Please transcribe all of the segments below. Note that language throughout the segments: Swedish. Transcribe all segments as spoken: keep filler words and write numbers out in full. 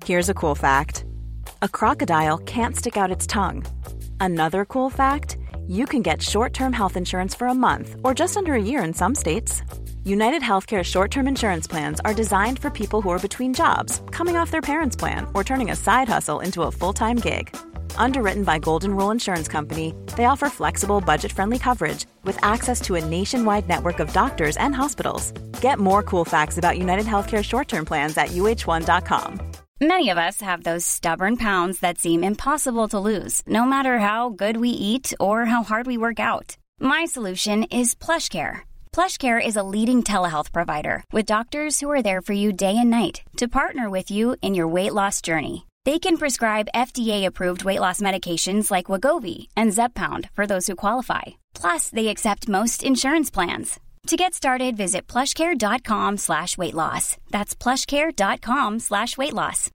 Here's a cool fact. A crocodile can't stick out its tongue. Another cool fact, you can get short-term health insurance for a month or just under a year in some states. United Healthcare short-term insurance plans are designed for people who are between jobs, coming off their parents' plan, or turning a side hustle into a full-time gig. Underwritten by Golden Rule Insurance Company, they offer flexible, budget-friendly coverage with access to a nationwide network of doctors and hospitals. Get more cool facts about United Healthcare short-term plans at U H one dot com. Many of us have those stubborn pounds that seem impossible to lose, no matter how good we eat or how hard we work out. My solution is PlushCare. PlushCare is a leading telehealth provider with doctors who are there for you day and night to partner with you in your weight loss journey. They can prescribe F D A-approved weight loss medications like Wegovy and Zepbound for those who qualify. Plus, they accept most insurance plans. To get started, visit plushcare.com slash weight loss. That's plushcare.com slash weight loss.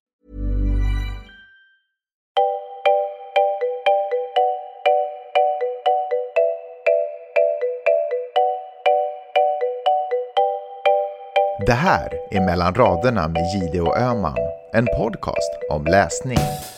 Det här är Mellan raderna med Gide och Öman, en podcast om läsning.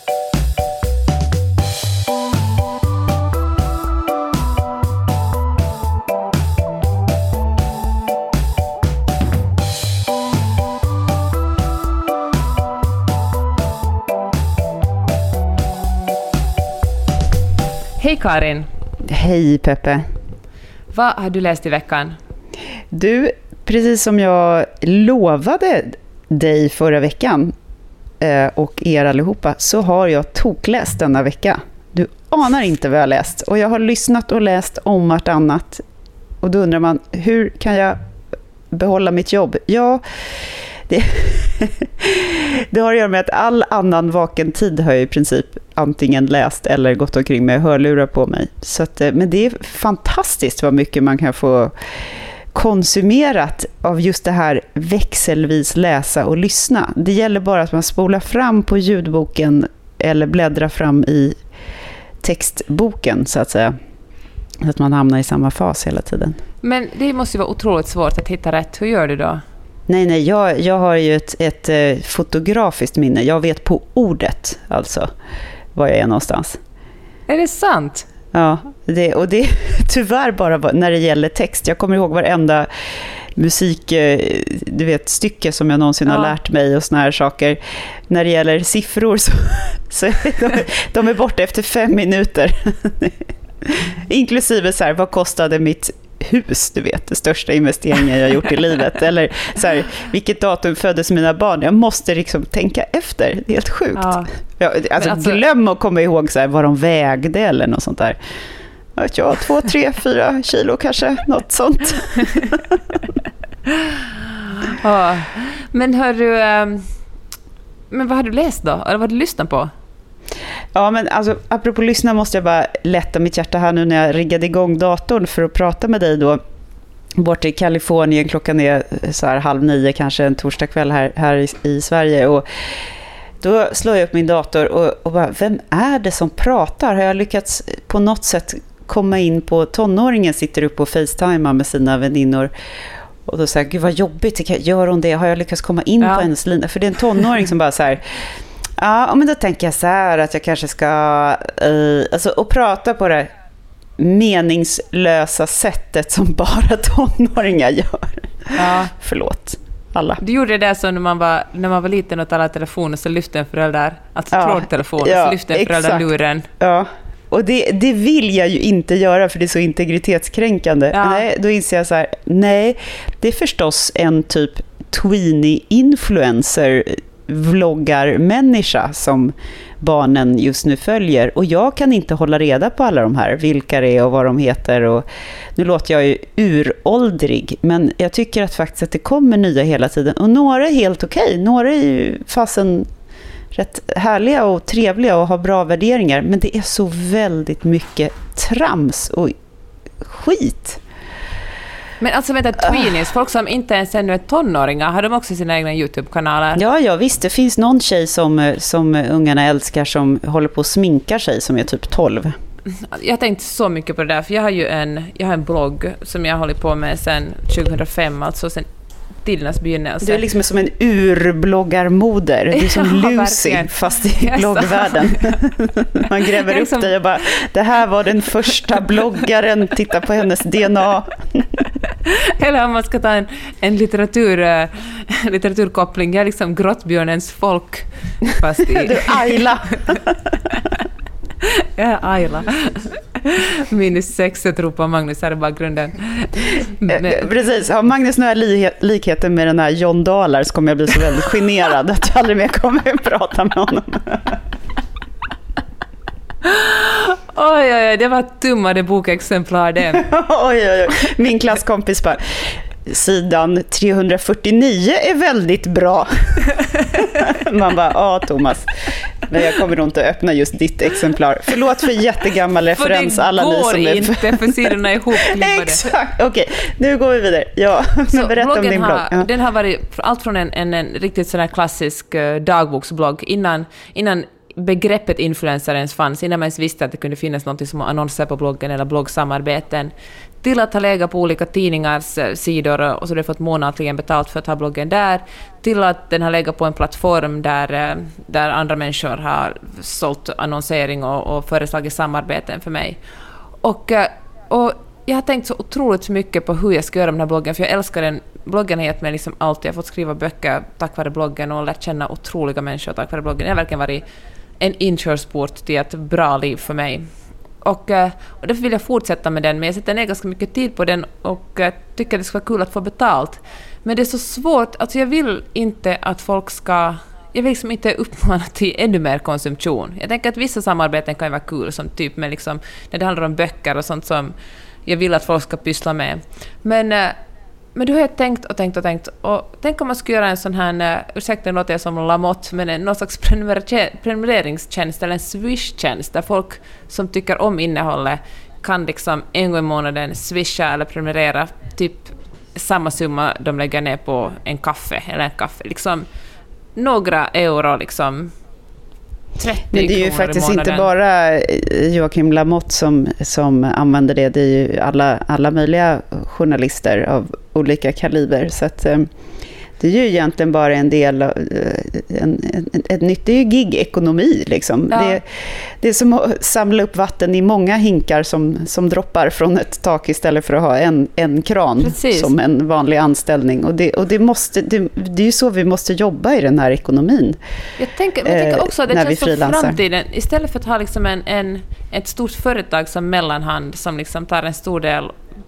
Hej Karin. Hej Peppe. Vad har du läst i veckan? Du, precis som jag lovade dig förra veckan och er allihopa, så har jag tokläst denna vecka. Du anar inte vad jag har läst. Och jag har lyssnat och läst om vartannat. Och då undrar man, hur kan jag behålla mitt jobb? Ja, det, det har att göra med att all annan vaken tid har jag i princip antingen läst eller gått omkring med hörlurar på mig. Så att, men det är fantastiskt vad mycket man kan få konsumerat av just det här växelvis läsa och lyssna. Det gäller bara att man spolar fram på ljudboken eller bläddrar fram i textboken så att säga. Så att man hamnar i samma fas hela tiden. Men det måste ju vara otroligt svårt att hitta rätt. Hur gör du då? Nej, nej, jag, jag har ju ett, ett, ett fotografiskt minne. Jag vet på ordet alltså var jag är någonstans. Är det sant? Ja, det, och det är tyvärr bara när det gäller text. Jag kommer ihåg varenda musik, du vet, stycke som jag någonsin ja. har lärt mig och såna här saker. När det gäller siffror så, så de, de är borta efter fem minuter. Inklusive så här, vad kostade mitt hus, du vet, det största investeringen jag gjort i livet. Eller så här, vilket datum föddes mina barn? Jag måste liksom tänka efter. Det är helt sjukt. Ja. Jag, alltså, alltså glöm att komma ihåg så här, vad de vägde eller något sånt där. Jag vet jag, två, tre, fyra kilo kanske, något sånt. Ja. Men hör du, men vad har du läst då? Eller vad har du lyssnat på? Ja, men alltså, apropå lyssna måste jag bara lätta mitt hjärta här nu när jag riggade igång datorn för att prata med dig då. Bort i Kalifornien, klockan är så här halv nio kanske en torsdag kväll här, här i, i Sverige. Och då slår jag upp min dator och, och bara, vem är det som pratar? Har jag lyckats på något sätt komma in på tonåringen, sitter upp och facetimar med sina väninnor. Och då säger jag, gud vad jobbigt, gör hon det? Har jag lyckats komma in ja. på hennes linje? För det är en tonåring som bara så här... Ja, men då tänker jag så här att jag kanske ska uh, alltså, och prata på det meningslösa sättet som bara tonåringar gör. Ja. Förlåt, alla. Du gjorde det där som när man var, när man var liten och talade telefon och så lyfte en förälder, alltså ja. trådtelefon, ja, och så lyfte en förälder luren. Ja, och det, det vill jag ju inte göra för det är så integritetskränkande. Ja. Nej, då inser jag så här, nej, det är förstås en typ tweenie-influencer vloggarmänniska som barnen just nu följer och jag kan inte hålla reda på alla de här, vilka det är och vad de heter och nu låter jag ju uråldrig men jag tycker att faktiskt att det kommer nya hela tiden och några är helt okej, några är ju fasen rätt härliga och trevliga och har bra värderingar men det är så väldigt mycket trams och skit. Men alltså vänta, tweenies, folk som inte ens ännu är tonåringar, har de också sina egna YouTube-kanaler? Ja, ja visst, det finns någon tjej som, som ungarna älskar som håller på att sminka sig som är typ tolv. Jag har tänkt så mycket på det där, för jag har ju en, jag har en blogg som jag håller på med sedan tjugohundrafem, alltså sedan tidernas begynnelse. Du är liksom som en urbloggarmoder. Du är som Ja, Lucy, verkligen. fast i bloggvärlden. Man gräver upp liksom... dig och bara, det här var den första bloggaren, titta på hennes D N A. Eller om man ska ta en, en litteratur, uh, litteraturkoppling, jag är liksom Grottbjörnens folk. Fast i... Du Ayla. Ja, Ayla. Minus sex, jag tror på Magnus här i bakgrunden. Men... Precis, har Magnus några li- likheter med den här John Dahler så kommer jag bli så väldigt generad att jag aldrig mer kommer att prata med honom. Oj, oj, oj, det var tummade bokexemplar det. Oj, oj, oj. Min klasskompis bara, sidan trehundrafyrtionio är väldigt bra. Man bara, ja Thomas, men jag kommer nog inte öppna just ditt exemplar. Förlåt för jättegammal referens. För det alla går ni som är inte för sidorna är ihopklippade. Exakt, okej, nu går vi vidare. Ja, men berätta om din har, blogg. Ja. Den har varit allt från en, en, en riktigt sån här klassisk uh, dagboksblogg innan, innan begreppet influencer ens fanns, innan man ens visste att det kunde finnas något som annonser på bloggen eller bloggsamarbeten, till att ha legat på olika tidningars sidor och så har det fått månatligen betalt för att ha bloggen där, till att den har legat på en plattform där, där andra människor har sålt annonsering och, och föreslagit samarbeten för mig. Och, och jag har tänkt så otroligt mycket på hur jag ska göra med den här bloggen, för jag älskar den. Bloggen har gett mig liksom allt. Jag har fått skriva böcker tack vare bloggen och lärt känna otroliga människor tack vare bloggen. Det har verkligen varit en inkörsport till ett bra liv för mig. Och, och därför vill jag fortsätta med den, men jag sätter ner ganska mycket tid på den och tycker det ska vara kul att få betalt. Men det är så svårt, alltså jag vill inte att folk ska... Jag vill liksom inte uppmana till ännu mer konsumtion. Jag tänker att vissa samarbeten kan vara kul, som typ med liksom, när det handlar om böcker och sånt som jag vill att folk ska pyssla med. Men... Men du har jag tänkt och tänkt och tänkt. Och tänk om man skulle göra en sån här, ursäkta det låter jag som Lamotte, men en, någon slags prenumerationstjänst eller en Swish-tjänst där folk som tycker om innehållet kan liksom en gång i månaden swisha eller prenumerera typ samma summa de lägger ner på en kaffe eller en kaffe. Liksom några euro liksom. Men det är ju faktiskt inte bara Joakim Lamotte som, som använder det. Det är ju alla, alla möjliga journalister av olika kaliber. Så att, det är ju egentligen bara en del av en, en, ett nytt, det är ju gig-ekonomi liksom. Ja. Det, det är som att samla upp vatten i många hinkar som, som droppar från ett tak istället för att ha en, en kran. Precis. Som en vanlig anställning. Och, det, och det, måste, det, det är ju så vi måste jobba i den här ekonomin. Jag tänker, jag tänker också att det känns för framtiden. Istället för att ha liksom en, en, ett stort företag som mellanhand som liksom tar en stor del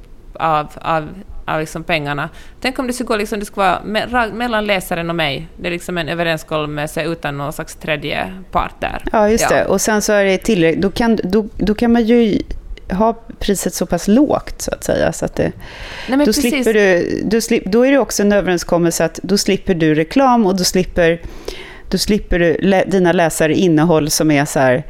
av, av av liksom pengarna. Tänk om det skulle gå liksom, det skulle vara me- mellan läsaren och mig. Det är liksom en överenskommelse utan någon slags tredje part där. Ja, just ja. det. Och sen så är det tillräckligt. Då kan, då, då kan man ju ha priset så pass lågt så att säga. Så att det, Nej, men då, slipper du, då, slip, då är det också en överenskommelse att då slipper du reklam och då slipper, då slipper du lä, dina läsare innehåll som är så här: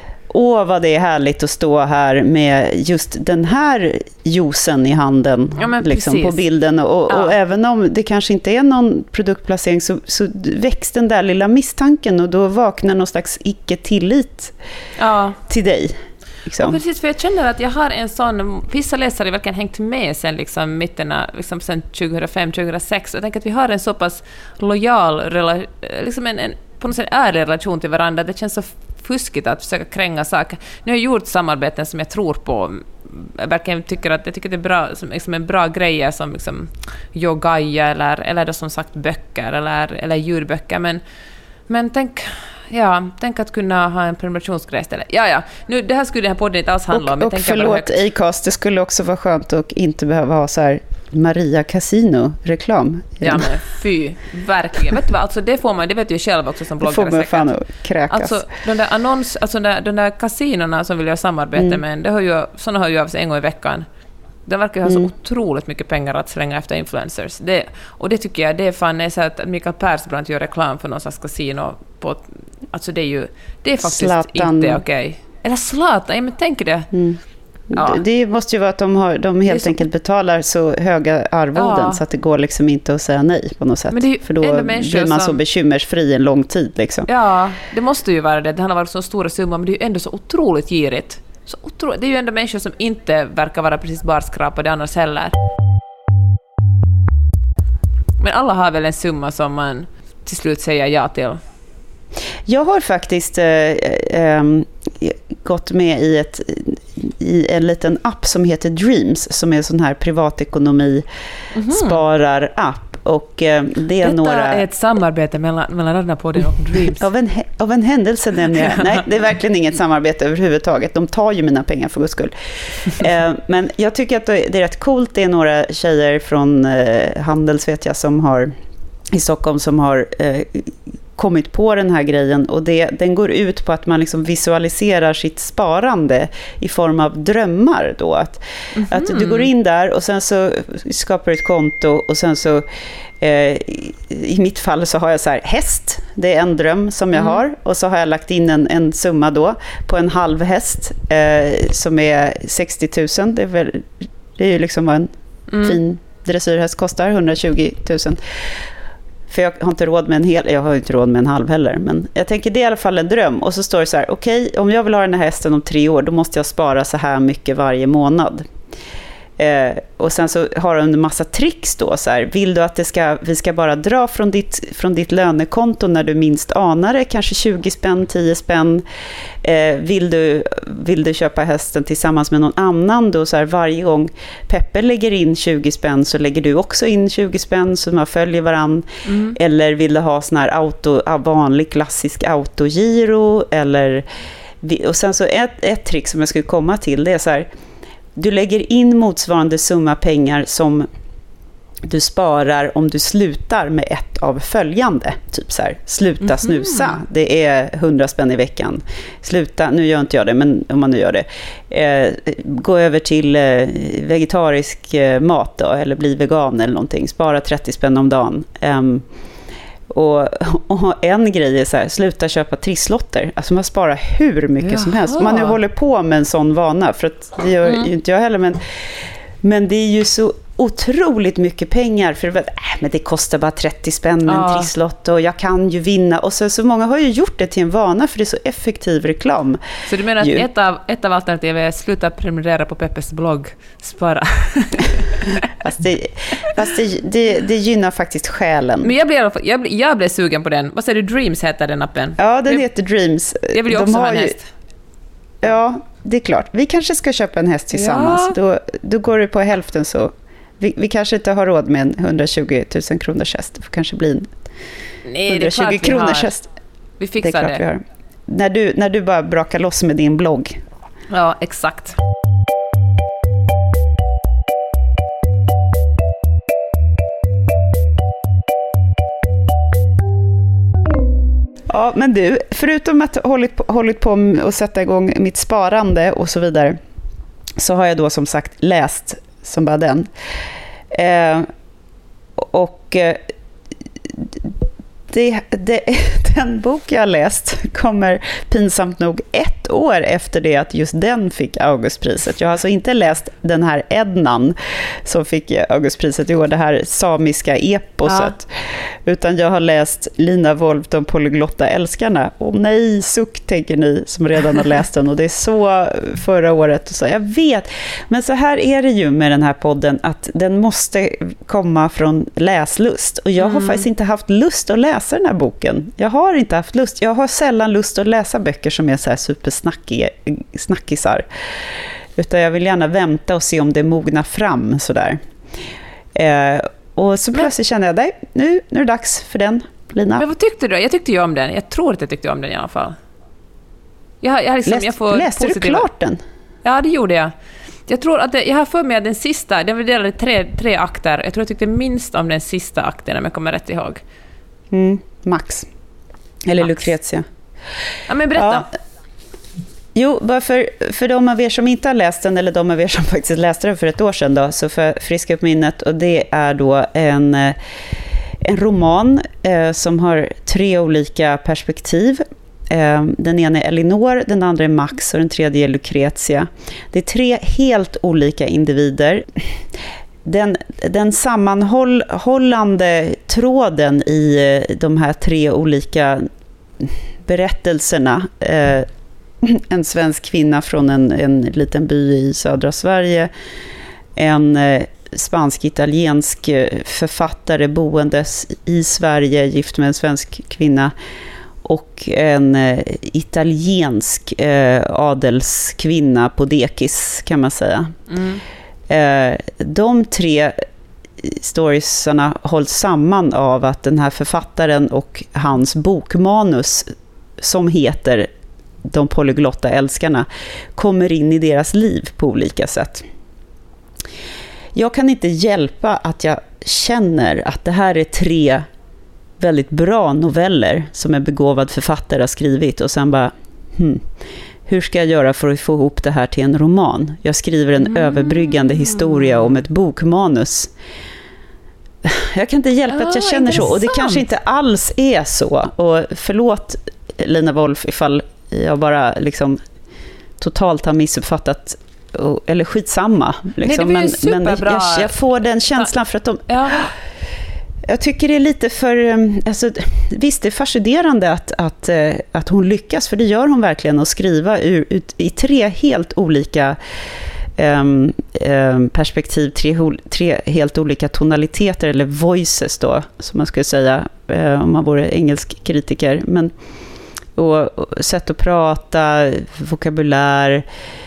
åh vad det är härligt att stå här med just den här juicen i handen ja, liksom, på bilden. Och, ja. och även om det kanske inte är någon produktplacering så, så väcks den där lilla misstanken och då vaknar någon slags icke-tillit ja. till dig. Liksom. Precis, för jag känner att jag har en sån... Vissa läsare har verkligen hängt med sen liksom, mitterna, liksom, sen tjugohundrafem tjugohundrasex. Jag tänker att vi har en så pass lojal rela- liksom en, en, på något sätt ärlig relation till varandra. Det känns så fuskigt att försöka kränga saker. Nu har jag gjort samarbeten som jag tror på. Jag verkligen tycker att jag tycker det är bra, som liksom en bra grej som liksom yogaia eller, eller då som sagt böcker eller, eller djurböcker. Men, men tänk... Ja, tänk att kunna ha en prenumerationsgrej istället. Ja, ja. Nu, det här skulle den här podden inte alls handla om. Och, och förlåt, Acast, det skulle också vara skönt att inte behöva ha så här Maria Casino-reklam. Ja, men fy, verkligen. Vet du vad, alltså det får man, det vet du ju själv också som bloggare. Det får man fan att kräkas. Alltså, de där annons, alltså de där, de där kasinorna som vill jag samarbeta mm. med, det har ju, sådana har ju av sig en gång i veckan. De verkar ha så mm. otroligt mycket pengar att slänga efter influencers. Det, och det tycker jag, det är fan är så att Mikael Persbrandt gör reklam för någon slags kasino på, alltså det är ju, det är faktiskt Zlatan. Inte okej. Okay. Eller Zlatan, ja men tänk det. Mm. Ja. Det måste ju vara att de, har, de helt så... enkelt betalar så höga arvoden ja. Så att det går liksom inte att säga nej på något sätt. Men det är för då blir man som... så bekymmersfri en lång tid. Liksom. Ja, det måste ju vara det. Det har varit så stora summor, men det är ju ändå så otroligt girigt. Så otro... Det är ju ändå människor som inte verkar vara precis barskrapade annars heller. Men alla har väl en summa som man till slut säger ja till? Jag har faktiskt äh, äh, gått med i, ett, i en liten app som heter Dreams, som är en sån här privatekonomi-sparar-app. Och äh, det är Detta några... är ett samarbete mellan, mellan Radnapodden och Dreams. Av en, av en händelse nämligen. Nej, det är verkligen inget samarbete överhuvudtaget. De tar ju mina pengar för guds skull. äh, men jag tycker att det är rätt coolt. Det är några tjejer från äh, Handels, vet jag, som har i Stockholm som har äh, kommit på den här grejen, och det, den går ut på att man liksom visualiserar sitt sparande i form av drömmar då. Att, mm-hmm. att du går in där och sen så skapar du ett konto och sen så eh, i mitt fall så har jag så här häst, det är en dröm som jag mm. har, och så har jag lagt in en, en summa då på en halv häst eh, som är sextio tusen. Det är, väl, det är ju liksom vad en mm. fin dressyrhäst kostar, hundratjugo tusen. För jag har inte råd med en hel, jag har inte råd med en halv heller. Men jag tänker det är i alla fall en dröm. Och så står det så här, okej, okay, om jag vill ha den här hästen om tre år, då måste jag spara så här mycket varje månad. Eh, och sen så har de en massa tricks då. Så här, vill du att det ska, vi ska bara dra från ditt, från ditt lönekonto när du minst anar det, kanske tjugo spänn, tio spänn. Eh, vill, du, vill du köpa hästen tillsammans med någon annan då, så här, varje gång Peppe lägger in tjugo spänn så lägger du också in tjugo spänn så man följer varann. Mm. Eller vill du ha sån här auto, vanlig klassisk autogiro, eller, och sen så ett, ett trick som jag skulle komma till, det är så här: du lägger in motsvarande summa pengar som du sparar om du slutar med ett av följande. Typ så här, sluta mm-hmm. snusa. Det är hundra spänn i veckan. Sluta, nu gör inte jag det, men om man nu gör det. Eh, gå över till eh, vegetarisk eh, mat då, eller bli vegan eller någonting. Spara trettio spänn om dagen. Um, Och, och en grej är så här, sluta köpa trisslotter. Alltså man sparar hur mycket Jaha. som helst. Man nu håller på med en sån vana, för att det gör mm. ju inte jag heller. Men, men det är ju så otroligt mycket pengar. För att, äh, men det kostar bara trettio spänn med ja. en trisslott och jag kan ju vinna. Och så, så många har ju gjort det till en vana, för det är så effektiv reklam. Så du menar att ett av, ett av alternativen är sluta prenumerera på Peppes blogg, spara? Fast, det, fast det, det, det gynnar faktiskt själen. Men jag blev, jag, blev, jag blev sugen på den. Vad säger du, Dreams heter den appen? Ja, den heter Dreams. Jag vill ju också ha en häst. Ja, det är klart. Vi kanske ska köpa en häst tillsammans. Ja. Då, då går det på hälften så. Vi, vi kanske inte har råd med en hundratjugo tusen kronors häst. Det får kanske bli en Nej, hundratjugo kronors häst. Vi fixar det. Är klart det. Vi har. När, du, när du bara brakar loss med din blogg. Ja, exakt. Ja, men du, förutom att ha hållit på, hållit på att sätta igång mitt sparande och så vidare, så har jag då som sagt läst som bara den. Eh, och eh, det, det, den bok jag har läst kommer pinsamt nog ett år efter det att just den fick Augustpriset. Jag har alltså inte läst den här Ednan som fick Augustpriset i år, det här samiska eposet, ja. Utan jag har läst Lina Wolf, de polyglotta älskarna. Och nej, suck, tänker ni som redan har läst den. Och det är så förra året. Och så, jag vet, men så här är det ju med den här podden, att den måste komma från läslust. Och jag har mm. faktiskt inte haft lust att läsa den här boken. Jag har inte haft lust. Jag har sällan lust att läsa böcker som är så här supersnackisar. Utan jag vill gärna vänta och se om det mognar fram sådär. Eh, och så plötsligt kände jag, nej, nu, nu är det dags för den, Lina. Men vad tyckte du? Jag tyckte ju om den. Jag tror att jag tyckte om den i alla fall. Jag, jag liksom, Läst, jag får läste positiva... du klart den? Ja, det gjorde jag. Jag tror att det, jag har för mig att den sista, den var delad i tre, tre akter. Jag tror jag tyckte minst om den sista akten, om jag kommer rätt ihåg. Mm, Max. Eller Max. Lucrezia. Ja, men berätta. Ja. Jo, bara för, för de av er som inte har läst den, eller de av er som faktiskt läste den för ett år sedan då, så för friska upp minnet, och det är då en, en roman eh, som har tre olika perspektiv. Eh, den ena är Elinor, den andra är Max och den tredje är Lucrezia. Det är tre helt olika individer. Den, den sammanhållande tråden i de här tre olika berättelserna, eh, en svensk kvinna från en, en liten by i södra Sverige, en eh, spansk-italiensk författare boendes i Sverige, gift med en svensk kvinna, och en eh, italiensk eh, adelskvinna på dekis, kan man säga. Mm. Eh, de tre storiesarna hålls samman av att den här författaren och hans bokmanus, som heter De polyglotta älskarna, kommer in i deras liv på olika sätt. Jag kan inte hjälpa att jag känner att det här är tre väldigt bra noveller som en begåvad författare har skrivit, och sen bara, hmm, hur ska jag göra för att få ihop det här till en roman? Jag skriver en mm. överbryggande historia om ett bokmanus. Jag kan inte hjälpa oh, att jag känner intressant. Så, och det kanske inte alls är så. Och förlåt Lina Wolf ifall jag bara liksom totalt har missuppfattat, eller skitsamma liksom. Nej, det men, men jag, jag får den känslan för att de ja. Jag tycker det är lite för, alltså, visst det är fascinerande att, att, att hon lyckas, för det gör hon verkligen, att skriva ur, ut, i tre helt olika um, um, perspektiv, tre, tre helt olika tonaliteter, eller voices då, som man skulle säga uh, om man vore engelsk kritiker. Men, och, och sätt att prata, vokabulär,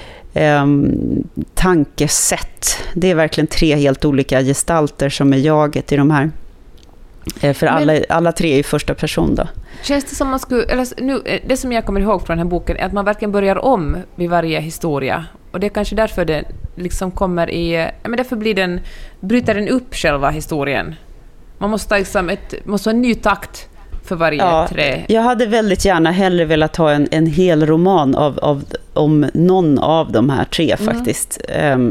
um, tankesätt, det är verkligen tre helt olika gestalter som är jaget i de här. För alla, men, alla tre är i första person då. Känns det som man skulle, eller nu, det som jag kommer ihåg från den här boken är att man verkligen börjar om vid varje historia. Och det är kanske därför det liksom kommer i, men därför blir den, bryter den upp själva historien. Man måste liksom ett, måste ha en ny takt för varje ja, tre. Jag hade väldigt gärna hellre velat ha en, en hel roman av, av, om någon av de här tre mm. faktiskt. Um,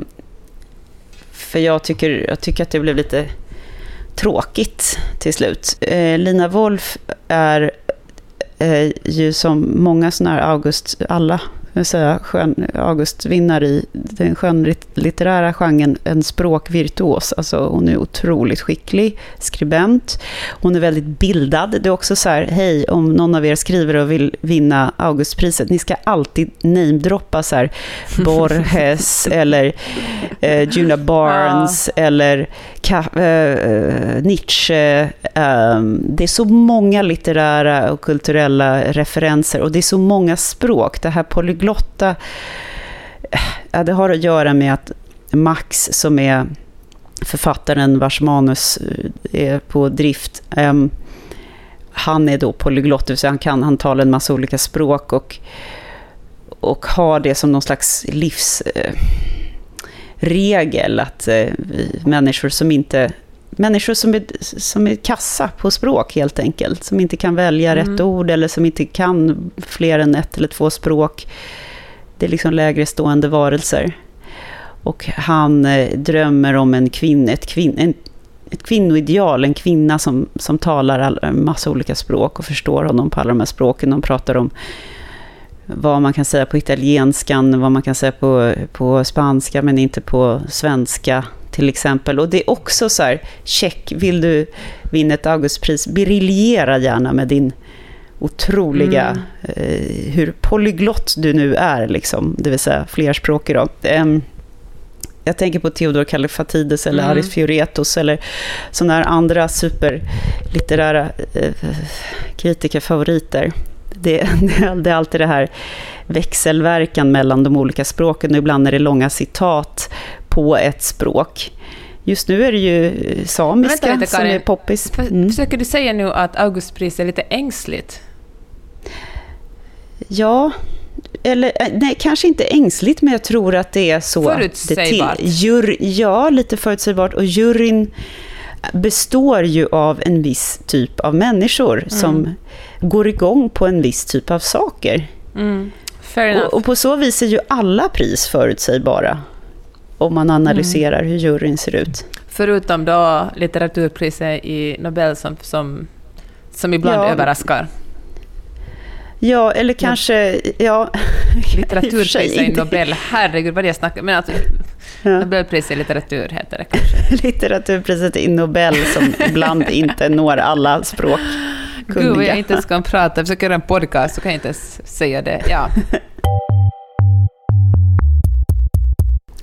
för jag tycker, jag tycker att det blev lite tråkigt till slut. Eh, Lina Wolf är eh, ju som många såna här August, alla jag säga, skön, August-vinnare i den skönlitterära genren, en språkvirtuos. Alltså hon är otroligt skicklig skribent. Hon är väldigt bildad. Det är också så här, hej, om någon av er skriver och vill vinna Augustpriset, ni ska alltid namedroppa så här Borges eller eh, Juna Barnes ja. eller Ka- eh, Nietzsche. Eh, det är så många litterära och kulturella referenser, och det är så många språk. Det här polyglotta, ja, det har att göra med att Max, som är författaren vars manus är på drift, um, han är då polyglott, så han kan han talar en massa olika språk och, och har det som någon slags livsregel, uh, att uh, människor som inte Människor som är, som är kassa på språk helt enkelt, som inte kan välja mm. rätt ord, eller som inte kan fler än ett eller två språk. Det är liksom lägre stående varelser. Och han eh, drömmer om en kvinna, ett, kvin, en, ett kvinnoideal, en kvinna som, som talar all, en massa olika språk och förstår honom på alla de här språken. De pratar om vad man kan säga på italienskan, vad man kan säga på, på spanska, men inte på svenska till exempel. Och det är också så här, check, vill du vinna ett Augustpris, briljera gärna med din otroliga, mm. eh, hur polyglott du nu är, liksom, det vill säga flerspråkig då. Um, jag tänker på Theodor Kallifatides eller mm. Aris Fioretos eller sådana här andra superlitterära eh, kritikerfavoriter. Det, det, det är alltid det här växelverkan mellan de olika språken, och ibland är det långa citat på ett språk. Just nu är det ju samiska lite, som är poppis. Mm. Försöker du säga nu att Augustpris är lite ängsligt? Ja, eller nej, kanske inte ängsligt, men jag tror att det är så. Förutsägbart. Det till, jur, ja, lite förutsägbart. Och juryn består ju av en viss typ av människor mm. som går igång på en viss typ av saker. Mm. Och, och på så vis är ju alla pris förutsägbara, om man analyserar mm. hur juryn ser ut. Förutom då litteraturpriset i Nobel som, som, som ibland ja. överraskar. Ja, eller kanske... Ja. Litteraturpriset i Nobel, herregud vad det jag snackar. Men alltså, ja. Nobelpriset i litteratur heter det kanske. Litteraturpriset i Nobel som ibland inte når alla språk. Gud, jag inte ska prata. Jag försöker göra en podcast så kan jag inte säga det. Ja.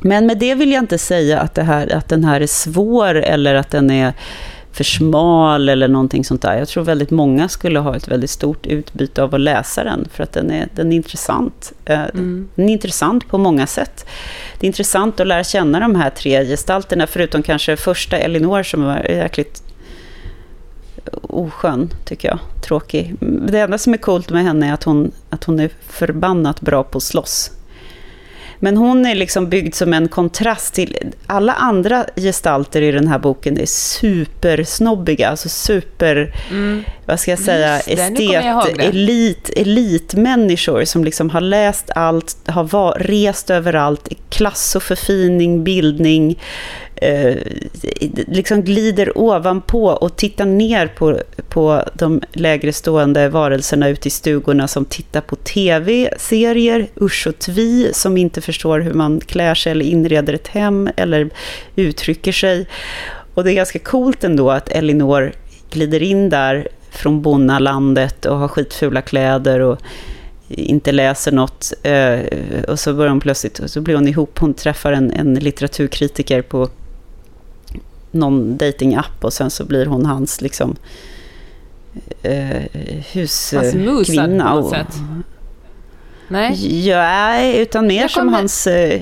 Men med det vill jag inte säga att, det här, att den här är svår eller att den är för smal eller någonting sånt där. Jag tror väldigt många skulle ha ett väldigt stort utbyte av att läsa den för att den är, den är intressant. Mm. Den är intressant på många sätt. Det är intressant att lära känna de här tre gestalterna, förutom kanske första Elinor som var jäkligt oskön, tycker jag. Tråkig. Det enda som är coolt med henne är att hon, att hon är förbannat bra på att slåss. Men hon är liksom byggd som en kontrast till alla andra gestalter i den här boken är supersnobbiga, alltså super, mm. vad ska jag säga, Just estet, jag elit, elitmänniskor som liksom har läst allt, har var, rest överallt, klass och förfining, bildning, eh, liksom glider ovanpå och tittar ner på, på de lägre stående varelserna ute i stugorna som tittar på tv-serier, usch och tvi, som inte förstår hur man klär sig eller inreder ett hem eller uttrycker sig. Och det är ganska coolt ändå att Elinor glider in där från bonnalandet och har skitfula kläder och inte läser något, och så börjar hon plötsligt, och så blir hon ihop, hon träffar en, en litteraturkritiker på någon datingapp och sen så blir hon hans liksom eh, huskvinna. Hans och, Nej. Ja, utan mer som med. hans eh,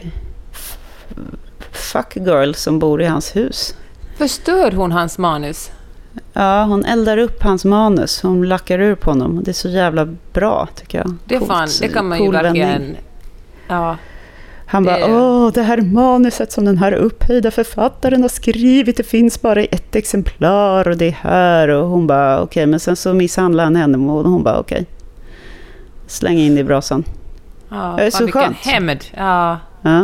fuck girl som bor i hans hus. Förstör hon hans manus? Ja, hon eldar upp hans manus. Hon lackar ur på honom. Det är så jävla bra, tycker jag. Det, Coolt, fan, det kan man cool ju verkligen... vändning. Ja. Han det... bara, åh, det här manuset som den här upphöjda författaren har skrivit, det finns bara i ett exemplar och det är här. Och hon bara, okej, okay. Men sen så misshandlar han henne och hon bara, okej. Okay. Släng in i brasan. Ja, det är så skönt. Hämnd. Ja. Ja.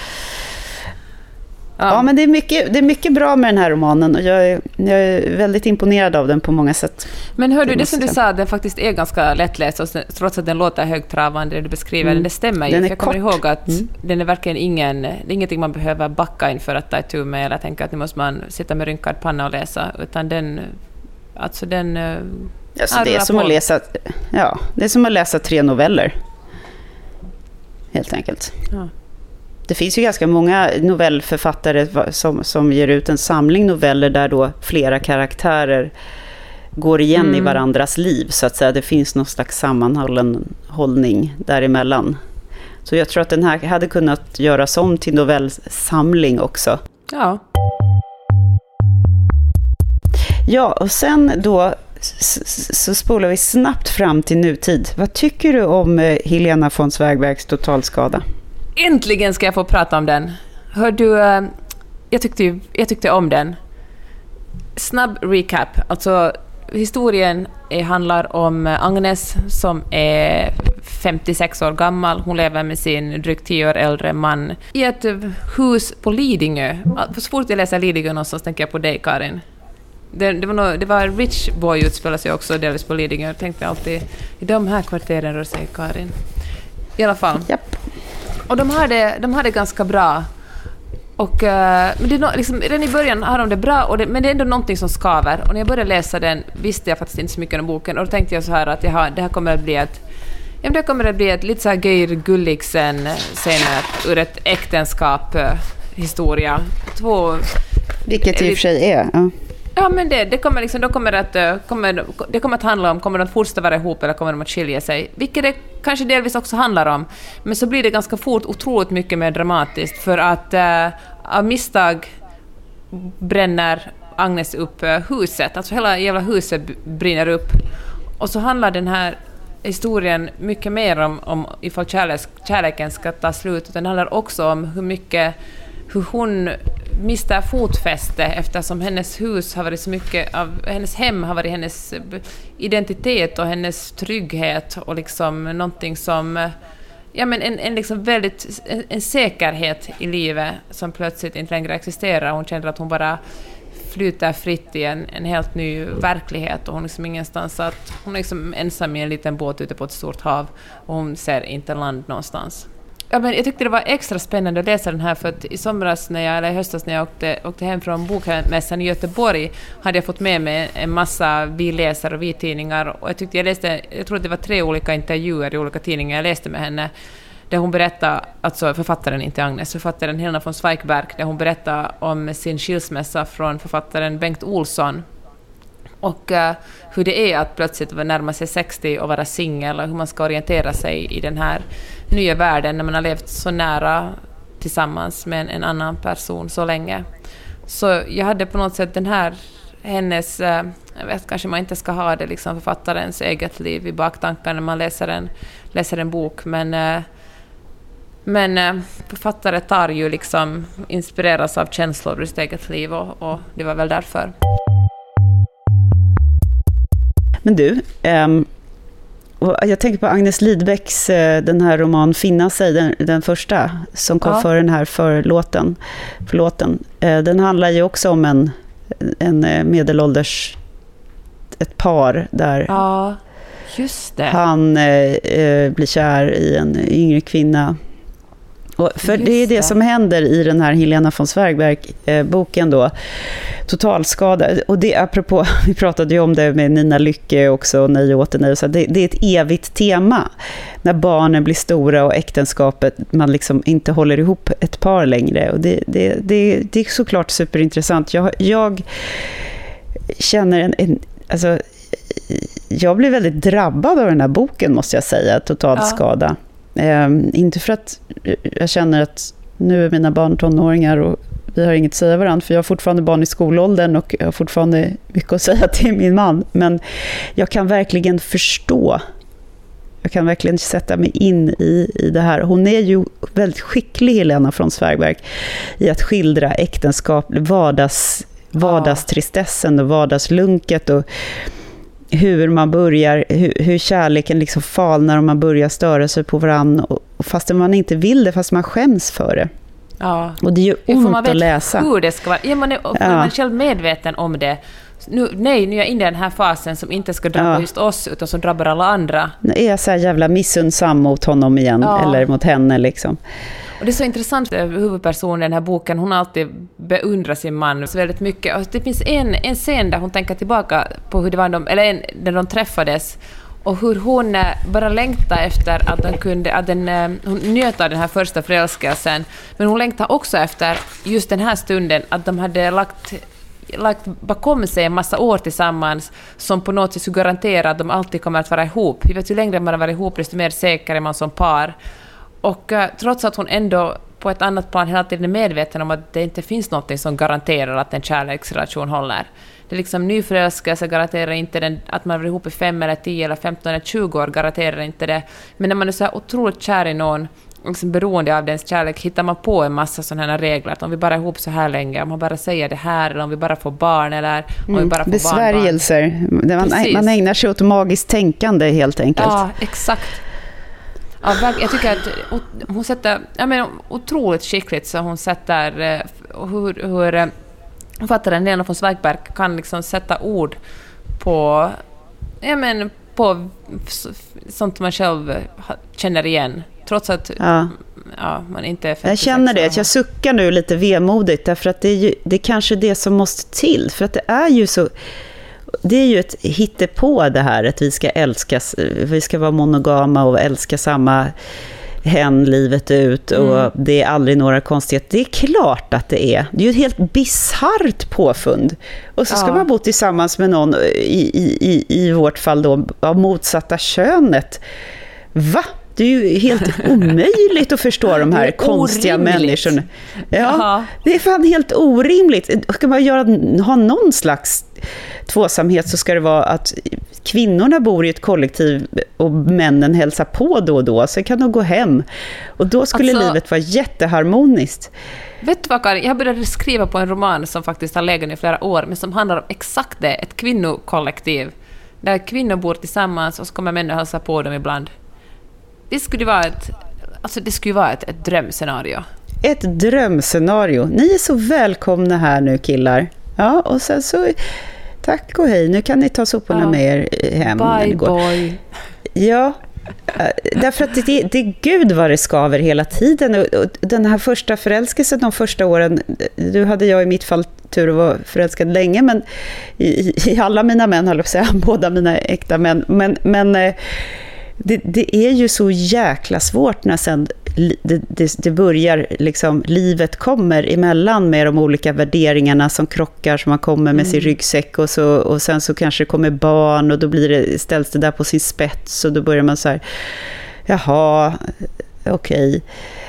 Ja. Ja, men det är, mycket, det är mycket bra med den här romanen och jag är, jag är väldigt imponerad av den på många sätt. Men hör du, det som du sa, den faktiskt är ganska lättläst trots att den låter högtravande, det beskriver mm. den, det stämmer ju. Den är jag kort. kommer ihåg att mm. den är verkligen ingen, det är ingenting man behöver backa in för att ta itu med eller tänka att nu måste man sitta med rynkad panna och läsa, utan den, alltså den... Alltså det, är som att läsa, ja, det är som att läsa tre noveller, helt enkelt. Ja. Det finns ju ganska många novellförfattare som, som ger ut en samling noveller där då flera karaktärer går igen mm. i varandras liv, så att säga. Det finns någon slags sammanhållen hållning däremellan. Så jag tror att den här hade kunnat göras om till novellsamling också. Ja. Ja, och sen då så spolar vi snabbt fram till nutid. Vad tycker du om Helena von Zweigbergs Totalskada? Äntligen ska jag få prata om den. Hör du, jag tyckte, jag tyckte om den. Snabb recap. Alltså, historien är, handlar om Agnes som är femtiosex år gammal. Hon lever med sin drygt tio år äldre man i ett hus på Lidingö. Så fort jag läser Lidingö någonstans tänker jag på dig, Karin. Det, det, var nog, det var Rich Boy utspelar sig också delvis på Lidingö. Jag tänkte alltid, i de här kvarteren rör sig Karin. I alla fall. Japp. Och de har det, de har det ganska bra. Och, uh, men det är no, liksom, redan i början har de det bra, och det, men det är ändå någonting som skaver. Och när jag började läsa den visste jag faktiskt inte så mycket om boken. Och då tänkte jag så här att jag har, det här kommer att bli ett, ja, det kommer att bli ett lite så här Geir Gulliksen scener ur ett äktenskap uh, historia. Två, Vilket det i och för sig är. Ja. Ja, men det, det kommer liksom, då kommer att, kommer, det kommer att handla om, kommer de att fortsätta vara ihop eller kommer de att skilja sig? Vilket det kanske delvis också handlar om. Men så blir det ganska fort otroligt mycket mer dramatiskt, för att äh, av misstag bränner Agnes upp äh, huset. Alltså hela jävla huset brinner upp. Och så handlar den här historien mycket mer om, om ifall kärlek, kärleken ska ta slut. Utan det handlar också om hur mycket hur hon mister fotfäste eftersom hennes hus har varit så mycket av hennes hem har varit hennes identitet och hennes trygghet och liksom någonting som ja men en, en liksom väldigt en, en säkerhet i livet som plötsligt inte längre existerar. Hon känner att hon bara flyter fritt i en, en helt ny verklighet och hon är liksom ingenstans, att hon är liksom ensam i en liten båt ute på ett stort hav och hon ser inte land någonstans. Ja, men jag tyckte det var extra spännande att läsa den här, för att i somras när jag, eller i höstas när jag åkte, åkte hem från bokmässan i Göteborg hade jag fått med mig en massa vi läser och vi tidningar, och jag tyckte jag läste, jag tror att det var tre olika intervjuer i olika tidningar jag läste med henne, där hon berättar, alltså författaren, inte Agnes, författaren Helena von Zweigbergk, där hon berättar om sin skilsmässa från författaren Bengt Olsson. Och uh, hur det är att plötsligt närma sig sextio och vara singel, och hur man ska orientera sig i den här nya världen när man har levt så nära tillsammans med en, en annan person så länge. Så jag hade på något sätt den här, hennes, uh, jag vet kanske man inte ska ha det liksom författarens eget liv i baktankarna när man läser en, läser en bok, men, uh, men uh, författare tar ju liksom, inspireras av känslor i sitt eget liv, och, och det var väl därför. Men du, um, jag tänker på Agnes Lidbecks, den här roman Finna sig, den, den första som kom ja. för den här förlåten. förlåten. Den handlar ju också om en, en medelålders, ett par där ja, just det. han eh, blir kär i en yngre kvinna. Och för Just det är det, det som händer i den här Helena von Zweigbergk-boken då, totalskada. Och det, apropå, vi pratade ju om det med Nina Lycke också, nej och åter nej. Så det, det är ett evigt tema. När barnen blir stora och äktenskapet, man liksom inte håller ihop ett par längre. Och det, det, det, det är såklart superintressant. Jag, jag känner en, en alltså, jag blir väldigt drabbad av den här boken, måste jag säga, totalskada. Ja. Eh, inte för att jag känner att nu är mina barn tonåringar och vi har inget att säga varandra, för jag har fortfarande barn i skolåldern och jag har fortfarande mycket att säga till min man, men jag kan verkligen förstå, jag kan verkligen sätta mig in i, i det här. Hon är ju väldigt skicklig, Helena von Zweigbergk, i att skildra äktenskap, vardags, vardagstristessen och vardagslunket, och hur man börjar, hur, hur kärleken liksom falnar om man börjar störa sig på varandra, och, och fast man inte vill det, fast man skäms för det. Ja. Och det är ju ont att läsa. Hur det ska vara. Ja, man är, ja. man är själv medveten om det. Nu, nej, nu är jag inne i den här fasen som inte ska drabba ja. just oss, utan som drabbar alla andra. Nu är jag så här jävla missundsam mot honom igen, ja. eller mot henne liksom. Och det är så intressant, huvudpersonen i den här boken, hon alltid beundrar sin man så väldigt mycket. Och det finns en, en scen där hon tänker tillbaka på hur det var de, eller en, där de träffades, och hur hon bara längtar efter att de kunde, att den, hon njöt av den här första förälskelsen, men hon längtar också efter just den här stunden, att de hade lagt lagt bakom sig en massa år tillsammans som på något sätt skulle garantera att de alltid kommer att vara ihop. Vi vet ju längre man har varit ihop, desto mer säker är man som par. Och uh, trots att hon ändå på ett annat plan hela tiden är medveten om att det inte finns något som garanterar att en kärleksrelation håller. Det är liksom nyförälskelse garanterar inte den, att man blir ihop i fem eller tio eller femton eller tjugo år garanterar inte det. Men när man är så här otroligt kär i någon, liksom beroende av dens kärlek, hittar man på en massa sådana här regler. Att om vi bara är ihop så här länge, om man bara säger det här, eller om vi bara får barn, eller om mm, vi bara får besvärjelser. Man, man ägnar sig åt magiskt tänkande helt enkelt. Ja, exakt. Ja, jag tycker att hon sätter, jag menar, otroligt skickligt så hon sätter hur, hur författaren Helena von Zweigbergk kan liksom sätta ord på, jag menar, på sånt man själv känner igen, trots att ja. Ja, man inte är jag känner det, att jag suckar nu lite vemodigt, därför att det är ju, det är kanske det som måste till, för att det är ju så, det är ju ett hittepå det här, att vi ska älskas, vi ska vara monogama och älska samma hen livet ut, och mm. det är aldrig några konstigheter. Det är klart att det är. Det är ju ett helt bizarrt påfund. Och så ska ja. man bo tillsammans med någon, i, i, i vårt fall då, av motsatta könet. Va? Det är ju helt omöjligt att förstå de här konstiga orimligt. människorna. Ja, Aha. det är fan helt orimligt. Ska man göra, ha någon slags tvåsamhet, så ska det vara att kvinnorna bor i ett kollektiv och männen hälsar på då och då, så kan de gå hem. Och då skulle alltså, livet vara jätteharmoniskt. Vet du vad, Karin? Jag började skriva på en roman som faktiskt har legat i flera år, men som handlar om exakt det, ett kvinnokollektiv. Där kvinnor bor tillsammans och så kommer män och hälsa på dem ibland. Det skulle vara ett, alltså det skulle vara ett, ett drömscenario. Ett drömscenario. Ni är så välkomna här nu, killar. Ja, och sen så tack och hej. Nu kan ni ta soporna ja. med er hem. Bye boy. Ja, därför att det, det är Gud vad det skaver hela tiden. Och, och den här första förälskelsen de första åren, nu hade jag i mitt fall tur att vara förälskad länge, men i, i alla mina män, höll jag på att säga, båda mina äkta män, men, men Det, det är ju så jäkla svårt när sen det, det, det börjar liksom, livet kommer emellan med de olika värderingarna som krockar, som man kommer med mm. sin ryggsäck och, så, och sen så kanske det kommer barn och då blir det, ställs det där på sin spets och då börjar man så här, jaha, okej. Okay.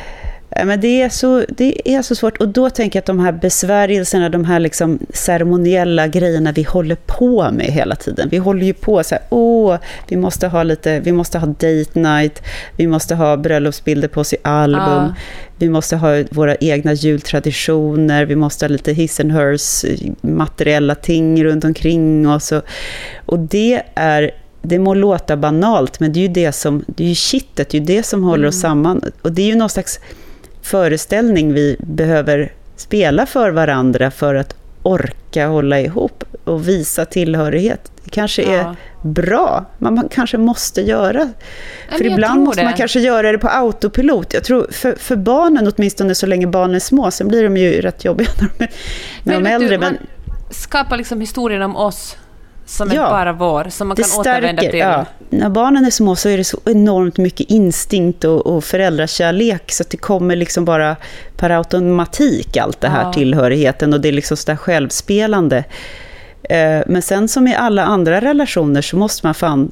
Men det är, så, det är så svårt. Och då tänker jag att de här besvärjelserna, de här liksom ceremoniella grejerna vi håller på med hela tiden. Vi håller ju på så här, åh, vi måste ha lite, vi måste ha date night, vi måste ha bröllopsbilder på sig album, ja. Vi måste ha våra egna jultraditioner, vi måste ha lite his and hers materiella ting runt omkring oss. Och, och det är, det må låta banalt, men det är ju det som, det är ju kittet, det är ju det som håller mm. oss samman. Och det är ju någon slags föreställning vi behöver spela för varandra för att orka hålla ihop och visa tillhörighet. Det kanske ja. är bra, men man kanske måste göra. Ja, för ibland måste det. man kanske göra det på autopilot. Jag tror för, för barnen, åtminstone så länge barnen är små, sen blir de ju rätt jobbiga när de är, när de är äldre. Du, men skapa liksom historien om oss som är ja, bara vår, som man kan stärker, återvända till. Ja. När barnen är små så är det så enormt mycket instinkt och, och föräldrakärlek, så att det kommer liksom bara per automatik allt det här ja. tillhörigheten, och det är liksom så där självspelande. Eh, men sen som i alla andra relationer så måste man fan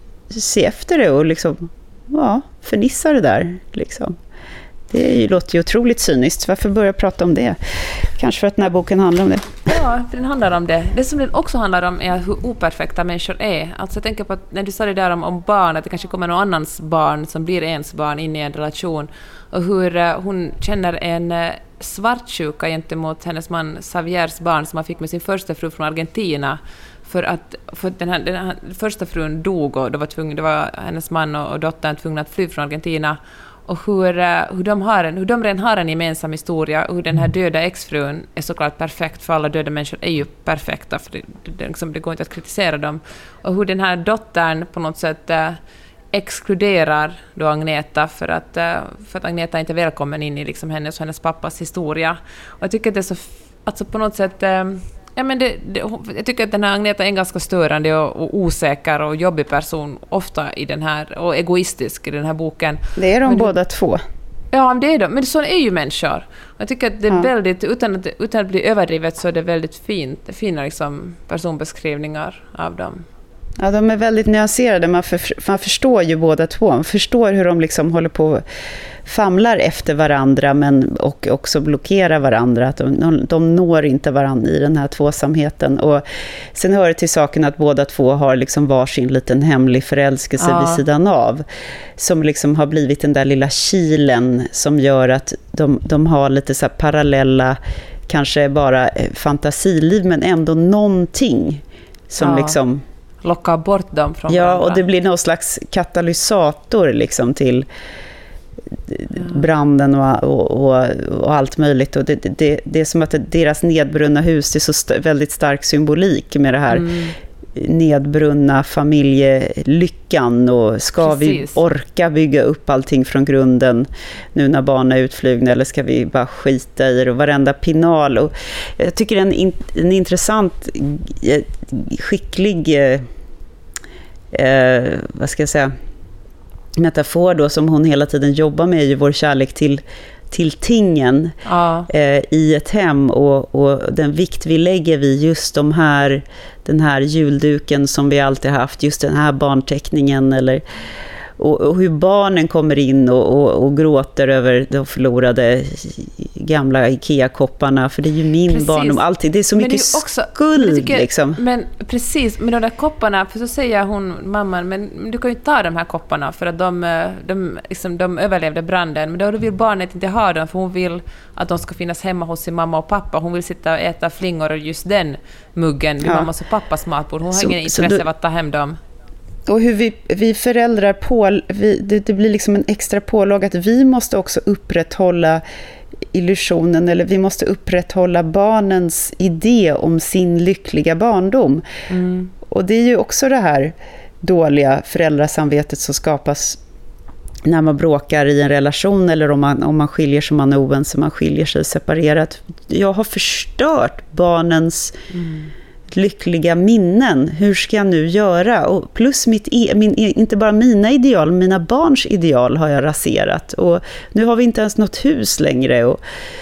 se efter det och liksom, ja, förnissa det där liksom. Det är ju, låter ju otroligt cyniskt. Varför börja prata om det? Kanske för att den här boken handlar om det. Ja, för den handlar om det. Det som den också handlar om är hur operfekta människor är. Alltså jag tänker på att när du sa det där om, om barn, att det kanske kommer någon annans barn som blir ens barn in i en relation. Och hur uh, hon känner en uh, svartsjuka gentemot hennes man Xaviers barn som han fick med sin första fru från Argentina. För att för den, här, den här första frun dog och då var, tvungen, det var hennes man och, och dottern tvungna att fly från Argentina. Och hur, hur, de har en, hur de redan har en gemensam historia, och hur den här döda exfrun är såklart perfekt, för alla döda människor är ju perfekta, för det, det, liksom, det går inte att kritisera dem. Och hur den här dottern på något sätt eh, exkluderar då Agneta, för att, eh, för att Agneta inte är välkommen in i liksom, hennes och hennes pappas historia. Och jag tycker att det är så, alltså på något sätt... Eh, Ja, men det, det, jag tycker att den här Agneta är en ganska störande och, och osäker och jobbig person ofta i den här, och egoistisk i den här boken. Det är de men båda det, två. Ja, det är de. Men så är ju människor. Jag tycker att det är ja. väldigt, utan att, utan att bli överdrivet, så är det väldigt fint. Det fina liksom, personbeskrivningar av dem. Ja, de är väldigt nyanserade. Man, för, man förstår ju båda två. Man förstår hur de liksom håller på famlar efter varandra, men och också blockerar varandra. Att de, de når inte varandra i den här tvåsamheten. Och sen hör det till saken att båda två har liksom varsin liten hemlig förälskelse ja. vid sidan av. Som liksom har blivit den där lilla kilen som gör att de, de har lite så här parallella, kanske bara fantasiliv, men ändå någonting som ja. liksom... lockar bort dem från ja, varandra. Och det blir någon slags katalysator liksom till ja. branden och, och, och, och allt möjligt. Och det, det, det är som att deras nedbrunna hus är så st- väldigt stark symbolik med det här mm. nedbrunna familjelyckan, och ska Precis. vi orka bygga upp allting från grunden nu när barnen är utflugna, eller ska vi bara skita i det, och varenda pinal. Och jag tycker det är en, in, en intressant skicklig eh, vad ska jag säga metafor då, som hon hela tiden jobbar med, ju vår kärlek till till tingen ja. eh, i ett hem, och, och den vikt vi lägger vid just de här, den här julduken som vi alltid haft, just den här barnteckningen, eller och, och hur barnen kommer in och, och, och gråter över de förlorade gamla Ikea-kopparna, för det är ju min precis. barndom, alltid. Det är så mycket är också, skuld men tycker, liksom. Men precis, med de där kopparna, för så säger hon, mamman, men du kan ju ta de här kopparna för att de, de, liksom, de överlevde branden, men då vill barnet inte ha dem, för hon vill att de ska finnas hemma hos sin mamma och pappa. Hon vill sitta och äta flingor och just den muggen vid ja. mammas och pappas matbord. Hon har så, ingen intresse av att ta hem dem. Och hur vi, vi föräldrar på, vi, det, det blir liksom en extra pålag att vi måste också upprätthålla illusionen, eller vi måste upprätthålla barnens idé om sin lyckliga barndom. Mm. Och det är ju också det här dåliga föräldrasamvetet som skapas när man bråkar i en relation, eller om man, om man skiljer som man är oense, man skiljer sig separerat. Jag har förstört barnens mm. lyckliga minnen. Hur ska jag nu göra? Och plus mitt e- min, inte bara mina ideal, mina barns ideal har jag raserat. Och nu har vi inte ens något hus längre. Och,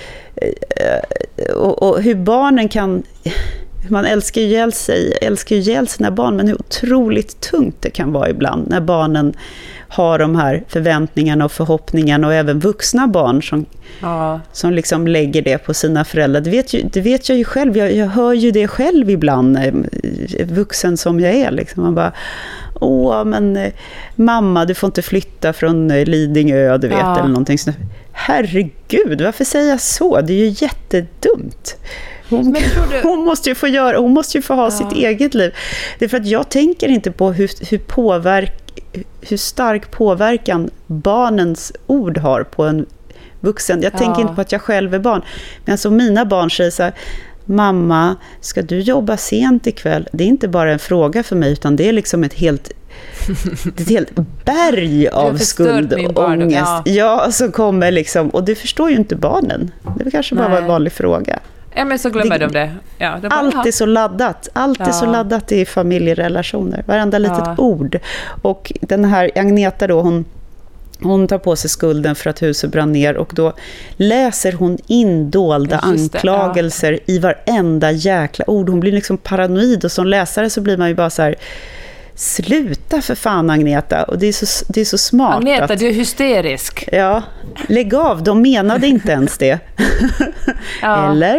och, och hur barnen kan... Man älskar ju ihjäl sig, älskar ju ihjäl sina barn, men hur otroligt tungt det kan vara ibland när barnen har de här förväntningarna och förhoppningarna, och även vuxna barn som, ja. som liksom lägger det på sina föräldrar. Det vet, ju, det vet jag ju själv, jag, jag hör ju det själv ibland, vuxen som jag är. Liksom. Man bara, åh men mamma, du får inte flytta från Lidingö, du vet, ja. eller någonting sånt. Herregud, varför säger jag så? Det är ju jättedumt. Hon, du... hon måste ju få göra, hon måste ju få ha ja. sitt eget liv. Det är för att jag tänker inte på hur, hur, påverk, hur stark påverkan barnens ord har på en vuxen. Jag ja. tänker inte på att jag själv är barn. Men alltså mina barn säger så här: mamma, ska du jobba sent ikväll? Det är inte bara en fråga för mig, utan det är liksom ett helt ett helt berg av skuld och ångest. Ja. ja, som kommer liksom, och det förstår ju inte barnen. Det kanske bara var en vanlig fråga. Ja, men så glömmer det, de det. Ja, de bara, allt är så laddat. Allt ja. är så laddat i familjerelationer. Varenda litet ja. ord. Och den här Agneta då, hon, hon tar på sig skulden för att huset brann ner. Och då läser hon in dolda anklagelser det, ja. i varenda jäkla ord. Hon blir liksom paranoid. Och som läsare så blir man ju bara så här... Sluta för fan, Agneta. Och det är så, det är så smart. Agneta, att, du är hysterisk. Ja, lägg av. De menade inte ens det. Ja. Eller?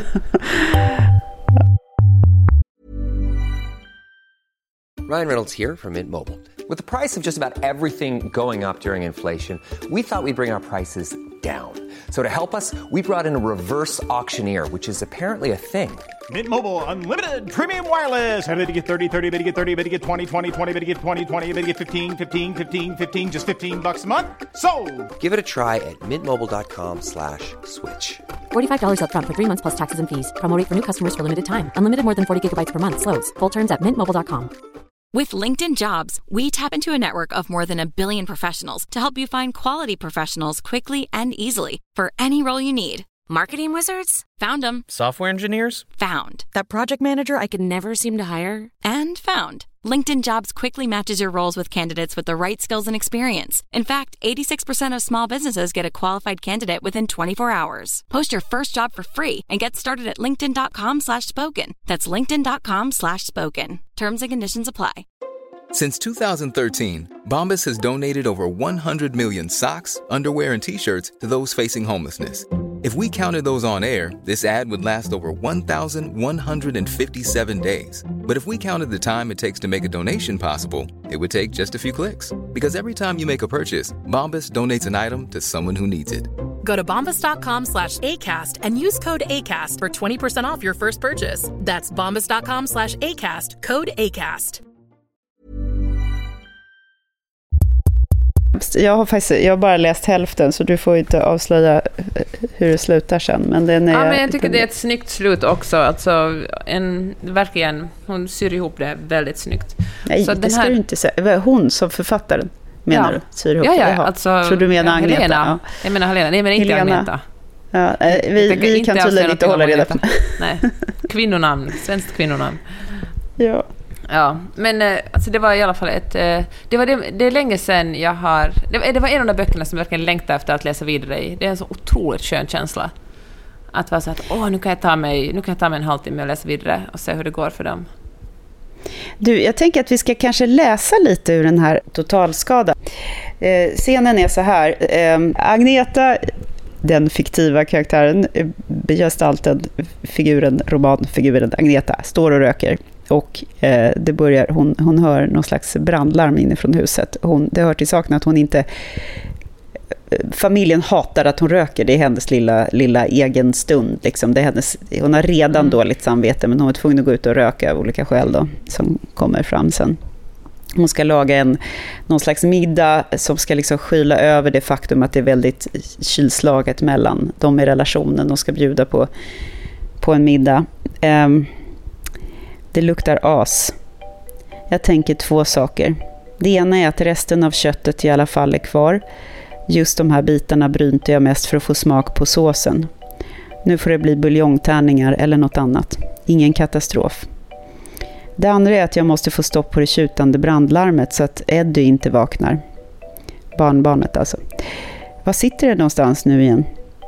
Ryan Reynolds here from Mint Mobile. With the price of just about everything going up during inflation, we thought we'd bring our prices down. So to help us, we brought in a reverse auctioneer, which is apparently a thing. Mint Mobile Unlimited Premium Wireless. How to get thirty, thirty, how to get thirty, how to get twenty, twenty, twenty, how to get twenty, twenty, how to get fifteen, fifteen, fifteen, fifteen, just fifteen bucks a month? Sold! Give it a try at mintmobile.com slash switch. forty-five dollars up front for three months plus taxes and fees. Promo rate for new customers for limited time. Unlimited more than forty gigabytes per month. Slows full terms at mint mobile dot com. With LinkedIn Jobs, we tap into a network of more than a billion professionals to help you find quality professionals quickly and easily for any role you need. Marketing wizards? Found them. Software engineers? Found. That project manager I could never seem to hire? And found. LinkedIn Jobs quickly matches your roles with candidates with the right skills and experience. In fact, eighty-six percent of small businesses get a qualified candidate within twenty-four hours. Post your first job for free and get started at linkedin.com slash spoken. That's linkedin.com slash spoken. Terms and conditions apply. Since two thousand thirteen, Bombas has donated over one hundred million socks, underwear, and T-shirts to those facing homelessness. If we counted those on air, this ad would last over one thousand one hundred fifty-seven days. But if we counted the time it takes to make a donation possible, it would take just a few clicks. Because every time you make a purchase, Bombas donates an item to someone who needs it. Go to bombas.com slash ACAST and use code ACAST for twenty percent off your first purchase. That's bombas.com slash ACAST, code ACAST. Jag har faktiskt jag har bara läst hälften, så du får inte avslöja hur det slutar sen. Men, den är, ja, men jag tycker det är ett snyggt slut också. Alltså, en, verkligen, hon syr ihop det väldigt snyggt. Nej, så det den ska här... du inte säga. Det var hon som författaren, menar ja. du? Syr ihop ja, ja, det. alltså, tror du menar ja, Agneta? Helena. Ja. Jag menar Helena. Nej, men inte Helena. Agneta. Ja, vi vi kan tydligen inte hålla reda på. Nej, kvinnonamn, svenskt kvinnonamn. Ja. Ja, men alltså det var i alla fall ett... Det var det, det är länge sedan jag har... Det, det var en av de böckerna som verkligen längtade efter att läsa vidare i. Det är en så otroligt skön känsla. Att vara så att, åh, nu kan jag ta mig, nu kan jag ta mig en halvtimme och läsa vidare och se hur det går för dem. Du, jag tänker att vi ska kanske läsa lite ur den här Totalskada. Eh, scenen är så här. Eh, Agneta, den fiktiva karaktären, gestalten, figuren, romanfiguren Agneta, står och röker. Och eh, det börjar, hon, hon hör någon slags brandlarm inifrån huset. Hon, det hör till saken att hon inte... Familjen hatar att hon röker. Det är hennes lilla, lilla egen stund. Liksom. Det är hennes, hon har redan mm. dåligt samvete, men hon är tvungen att gå ut och röka av olika skäl då, som kommer fram sen. Hon ska laga en, någon slags middag som ska liksom skyla över det faktum att det är väldigt kylslaget mellan dem i relationen. De ska bjuda på, på en middag. Um, Det luktar as. Jag tänker två saker. Det ena är att resten av köttet i alla fall är kvar. Just de här bitarna brynte jag mest för att få smak på såsen. Nu får det bli buljongtärningar eller något annat. Ingen katastrof. Det andra är att jag måste få stopp på det tjutande brandlarmet så att Eddie inte vaknar. Barnbarnet alltså. Var sitter det någonstans nu igen?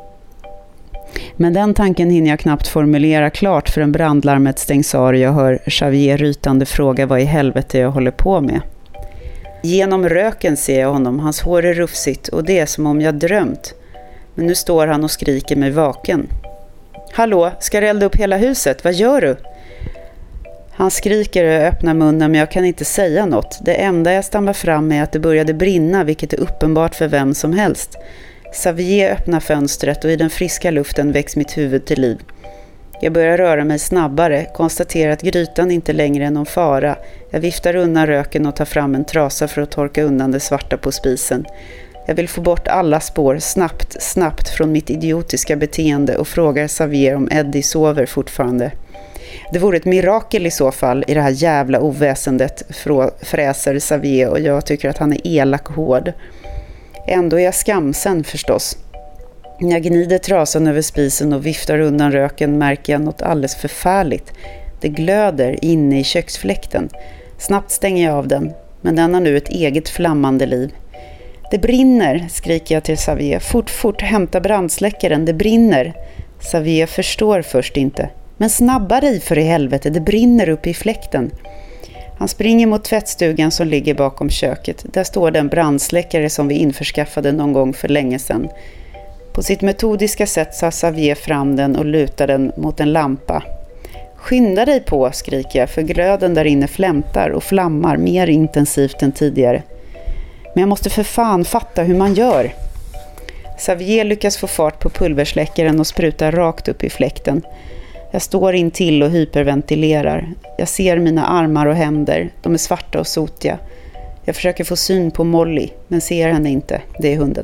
Men den tanken hinner jag knappt formulera klart förrän brandlarmet stängs av och jag hör Xavier rytande fråga vad i helvete jag håller på med. Genom röken ser jag honom, hans hår är rufsigt och det är som om jag drömt. Men nu står han och skriker mig vaken. Hallå, ska du elda upp hela huset? Vad gör du? Han skriker och öppnar munnen men jag kan inte säga något. Det enda jag stammar fram är att det började brinna, vilket är uppenbart för vem som helst. Xavier öppnar fönstret och i den friska luften väcks mitt huvud till liv. Jag börjar röra mig snabbare, konstaterar att grytan inte längre är någon fara. Jag viftar undan röken och tar fram en trasa för att torka undan det svarta på spisen. Jag vill få bort alla spår snabbt, snabbt från mitt idiotiska beteende och frågar Xavier om Eddie sover fortfarande. Det vore ett mirakel i så fall i det här jävla oväsendet, fräser Xavier och jag tycker att han är elak och hård. Ändå är jag skamsen förstås. När jag gnider trasan över spisen och viftar undan röken märker jag något alldeles förfärligt. Det glöder inne i köksfläkten. Snabbt stänger jag av den, men den har nu ett eget flammande liv. Det brinner, skriker jag till Xavier. Fort, fort, hämta brandsläckaren, det brinner. Xavier förstår först inte. Men snabbare i för i helvete, det brinner uppe i fläkten. Han springer mot tvättstugan som ligger bakom köket. Där står den brandsläckare som vi införskaffade någon gång för länge sedan. På sitt metodiska sätt tar Xavier fram den och lutar den mot en lampa. Skynda dig på, skriker jag, för glöden där inne flämtar och flammar mer intensivt än tidigare. Men jag måste för fan fatta hur man gör. Xavier lyckas få fart på pulversläckaren och sprutar rakt upp i fläkten. Jag står in till och hyperventilerar. Jag ser mina armar och händer. De är svarta och sotiga. Jag försöker få syn på Molly, men ser henne inte. Det är hunden.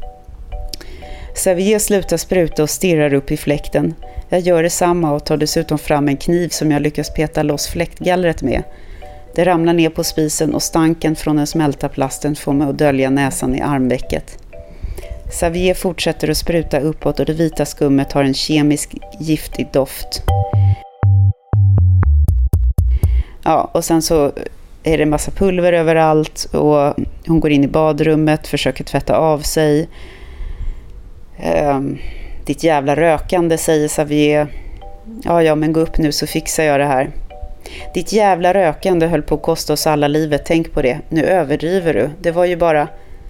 Xavier slutar spruta och stirrar upp i fläkten. Jag gör detsamma och tar dessutom fram en kniv som jag lyckas peta loss fläktgallret med. Det ramlar ner på spisen och stanken från den smälta plasten får mig att dölja näsan i armvecket. Xavier fortsätter att spruta uppåt och det vita skummet har en kemisk giftig doft. Ja, och sen så är det en massa pulver överallt och hon går in i badrummet, försöker tvätta av sig. Ehm, ditt jävla rökande, säger Xavier. Ja, ja, men gå upp nu så fixar jag det här. Ditt jävla rökande höll på att kosta oss alla livet, tänk på det. Nu överdriver du, det var ju bara...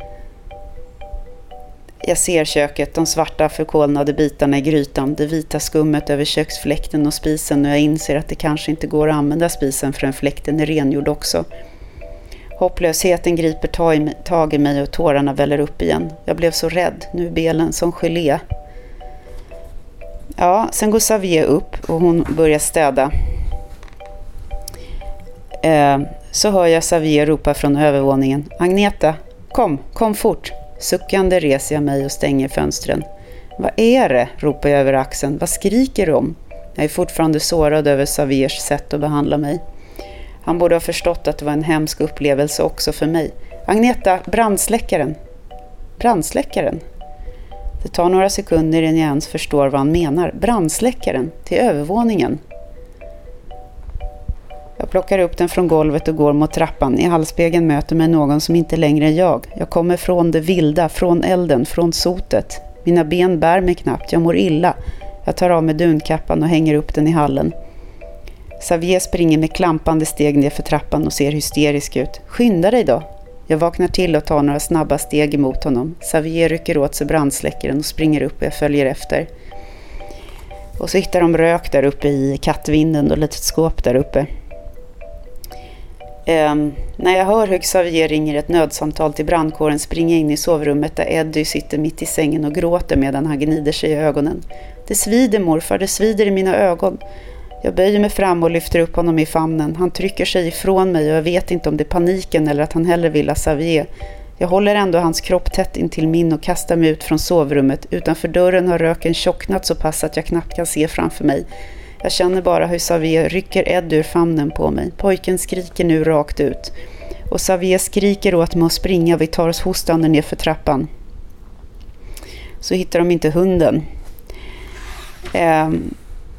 Jag ser köket, de svarta förkolnade bitarna i grytan, det vita skummet över köksfläkten och spisen och jag inser att det kanske inte går att använda spisen förrän fläkten är rengjord också. Hopplösheten griper tag i, tag i mig och tårarna väller upp igen. Jag blev så rädd, nu är belen som gelé. Ja, sen går Xavier upp och hon börjar städa. Eh, så hör jag Xavier ropa från övervåningen. Agneta, kom, kom fort. Suckande reser jag mig och stänger fönstren. Vad är det? Ropar jag över axeln. Vad skriker du om? Jag är fortfarande sårad över Xaviers sätt att behandla mig. Han borde ha förstått att det var en hemsk upplevelse också för mig. Agneta, brandsläckaren. Brandsläckaren? Det tar några sekunder innan jag ens förstår vad han menar. Brandsläckaren, till övervåningen. Jag plockar upp den från golvet och går mot trappan. I halsspegeln möter mig någon som inte längre är jag. Jag kommer från det vilda, från elden, från sotet. Mina ben bär mig knappt, jag mår illa. Jag tar av mig dunkappan och hänger upp den i hallen. Xavier springer med klampande steg ner för trappan och ser hysterisk ut. Skynda dig då. Jag vaknar till och tar några snabba steg emot honom. Xavier rycker åt sig brandsläckaren och springer upp och jag följer efter. Och så hittar de rök där uppe i kattvinden och ett litet skåp där uppe. Um, när jag hör hur Xavier ringer ett nödsamtal till brandkåren springer jag in i sovrummet där Eddie sitter mitt i sängen och gråter medan han gnider sig i ögonen. Det svider morfar, det svider i mina ögon. Jag böjer mig fram och lyfter upp honom i famnen. Han trycker sig ifrån mig och jag vet inte om det är paniken eller att han hellre vill ha Xavier. Jag håller ändå hans kropp tätt in till min och kastar mig ut från sovrummet. Utanför dörren har röken tjocknat så pass att jag knappt kan se framför mig. Jag känner bara hur Xavier rycker Ed ur famnen på mig. Pojken skriker nu rakt ut. Och Xavier skriker åt mig att springa. Vi tar oss hostande ner för trappan. Så hittar de inte hunden. Ehm,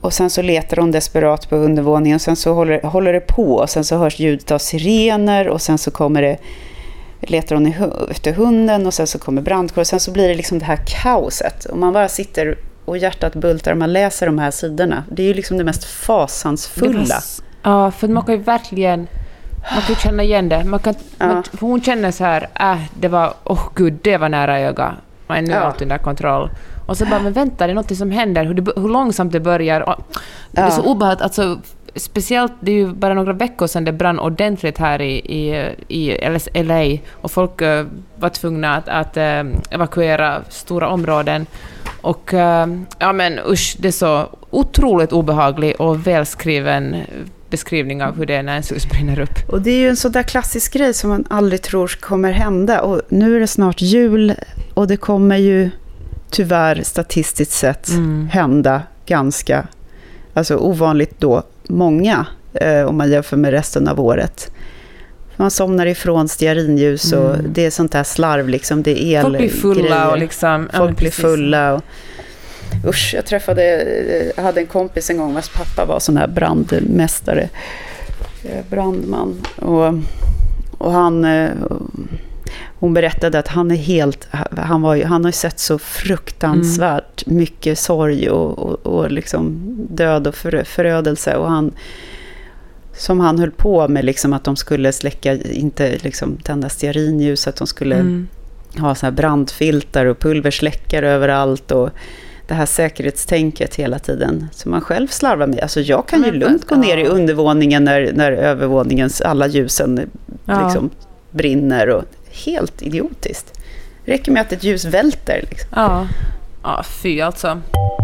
och sen så letar hon desperat på undervåningen och sen så håller, håller det på och sen så hörs ljudet av sirener och sen så kommer det, letar hon efter hunden och sen så kommer brandkår och sen så blir det liksom det här kaoset och man bara sitter och hjärtat bultar och man läser de här sidorna. Det är ju liksom det mest fasansfulla. Det var, ja, för man kan ju verkligen man kan känna igen det. Man kan, ja. man, för hon känner så här, äh, det var, åh oh gud, det var nära öga. Men nu är ja. allt under kontroll. Och så bara, men vänta, det är något som händer. Hur, det, hur långsamt det börjar. Och det är ja. så obehagligt. Alltså, speciellt, det är ju bara några veckor sedan det brann ordentligt här i, i, i L A. Och folk uh, var tvungna att, att uh, evakuera stora områden. Och uh, ja men usch, det är så otroligt obehaglig och välskriven beskrivning av hur det är när en hus brinner upp. Och det är ju en sån där klassisk grej som man aldrig tror kommer hända. Och nu är det snart jul och det kommer ju tyvärr statistiskt sett mm. hända ganska, alltså ovanligt då, många eh, om man jämför med resten av året. Man somnar ifrån stearinljus och mm. det är sånt där slarv liksom, det är el. Folk blir fulla grejer. Och liksom... Folk ja, blir fulla och usch, jag träffade, jag hade en kompis en gång vars pappa var sån här brandmästare, brandman och, och han hon berättade att han är helt han, var, han har ju sett så fruktansvärt mm. mycket sorg och, och, och liksom död och för, förödelse och han som han höll på med liksom att de skulle släcka, inte liksom tända stearinljus, att de skulle mm. ha så här brandfiltar och pulversläckare överallt och det här säkerhetstänket hela tiden som man själv slarvar med. Alltså jag kan ju mm, lugnt gå ner ja. i undervåningen när, när övervåningens alla ljusen ja. liksom brinner och helt idiotiskt. Det räcker med att ett ljus välter. Liksom. Ja. ja, fy alltså.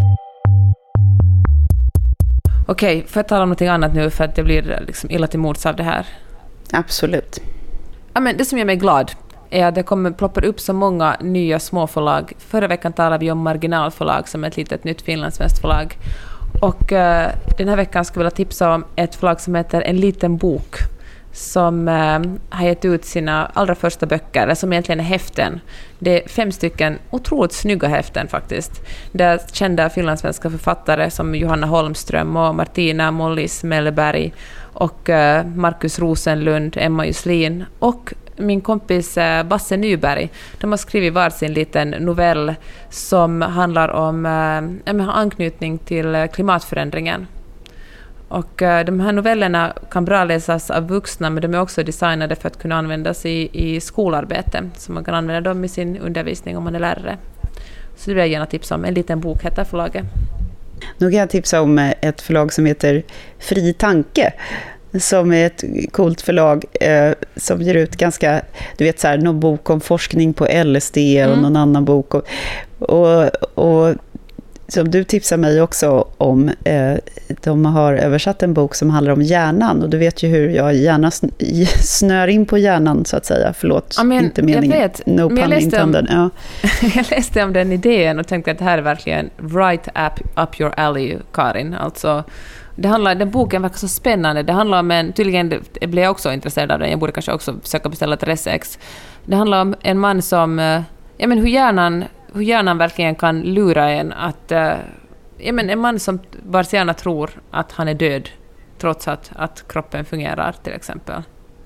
Okej, får jag tala om något annat nu för att det blir liksom illa till mods av det här? Absolut. Ja, men det som gör mig glad är att det kommer ploppar upp så många nya småförlag. Förra veckan talade vi om Marginalförlag som är ett litet nytt finlandssvenskt förlag. Och uh, den här veckan skulle jag vilja tipsa om ett förlag som heter En liten bok som uh, har gett ut sina allra första böcker, eller som egentligen är häften. Det är fem stycken otroligt snygga häften faktiskt. Det är kända finlandssvenska författare som Johanna Holmström och Martina Mollis Mellberg och uh, Markus Rosenlund, Emma Juslin och min kompis Basse Nyberg. De har skrivit varsin liten novell som handlar om äh, anknytning till klimatförändringen. Och äh, de här novellerna kan bra läsas av vuxna, men de är också designade för att kunna användas i, i skolarbete. Så man kan använda dem i sin undervisning om man är lärare. Så det vill jag gärna tipsa om. En liten bok heter förlaget. Nu kan jag tipsa om ett förlag som heter Fri Tanke, som är ett coolt förlag eh, som ger ut ganska, du vet så här, någon bok om forskning på L S D och mm. någon annan bok och, och, och som du tipsar mig också om, eh, de har översatt en bok som handlar om hjärnan och du vet ju hur jag gärna sn- snör in på hjärnan så att säga, förlåt, ja, men, inte meningen, jag vet, no pun intended. Ja. Jag läste om den idén och tänkte att det här är verkligen right up, up your alley, Karin, alltså. Det handlar, den boken verkar så spännande. Det handlar om en, tydligen blev jag också intresserad av den. Jag borde kanske också försöka beställa ett resex. Det handlar om en man som, ja men hur hjärnan, hur hjärnan verkligen kan lura en att, ja men en man som vars hjärna tror att han är död trots att, att kroppen fungerar till exempel.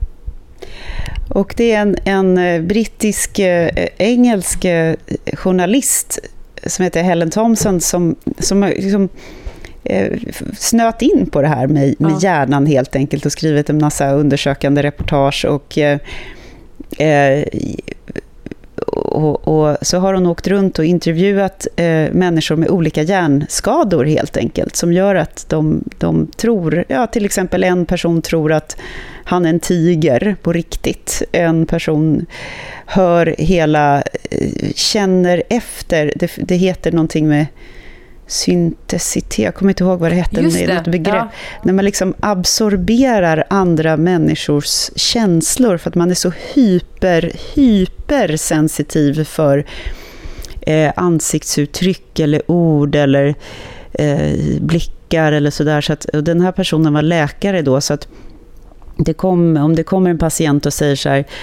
Och det är en, en brittisk, eh, engelsk eh, journalist som heter Helen Thompson som, som liksom snöt in på det här med, med ja. hjärnan helt enkelt och skrivit en massa undersökande reportage och, eh, och, och så har hon åkt runt och intervjuat eh, människor med olika hjärnskador helt enkelt som gör att de, de tror, ja till exempel en person tror att han är en tiger på riktigt, en person hör hela, känner efter, det, det heter någonting med syntesitet, jag kommer inte ihåg vad det heter, Just det, något begrepp. Ja. När man liksom absorberar andra människors känslor för att man är så hyper, hypersensitiv för eh, ansiktsuttryck eller ord eller eh, blickar eller sådär. Så att, och den här personen var läkare då, så att det kom, om det kommer en patient och säger så här: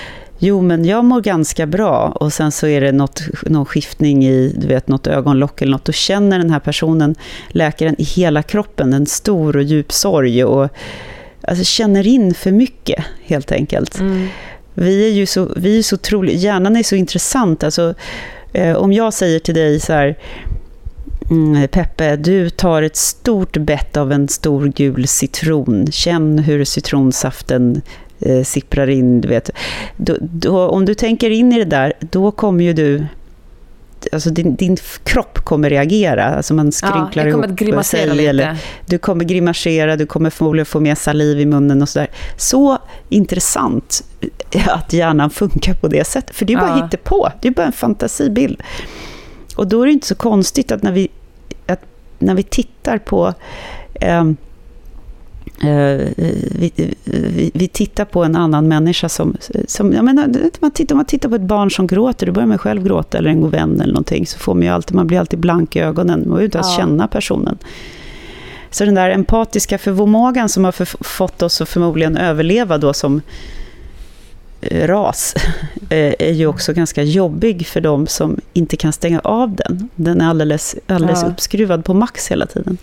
jo men jag mår ganska bra, och sen så är det något, någon skiftning i, du vet, något ögonlock eller något, då känner den här personen, läkaren, i hela kroppen en stor och djup sorg och alltså, känner in för mycket helt enkelt. Mm. Vi är ju så, vi är så otroligt, hjärnan är så intressant. Alltså, eh, om jag säger till dig så här, mm, Peppe, du tar ett stort bett av en stor gul citron. Känn hur citronsaften eh, sipprar in, du vet. Då, då, om du tänker in i det där, då kommer ju du, alltså din, din kropp kommer reagera, alltså man skrynklar ja, ihop att grimasera sig, lite. Eller du kommer grimasera, du kommer förmodligen få mer saliv i munnen och sådär. Så intressant att hjärnan funkar på det sättet, för det är bara ja. hittepå, det är bara en fantasibild. Och då är det inte så konstigt att när vi, att när vi tittar på eh, Uh, vi, vi, vi tittar på en annan människa som, som jag menar, man tittar, man tittar på ett barn som gråter, du börjar med själv gråta, eller en god vän eller någonting, så får man ju alltid, man blir alltid blank i ögonen, man vill inte ens ja. känna personen. Så den där empatiska förmågan som har för, fått oss att förmodligen överleva då som uh, ras uh, är ju också ganska jobbig för dem som inte kan stänga av den. Den är alldeles, alldeles ja. uppskruvad på max hela tiden.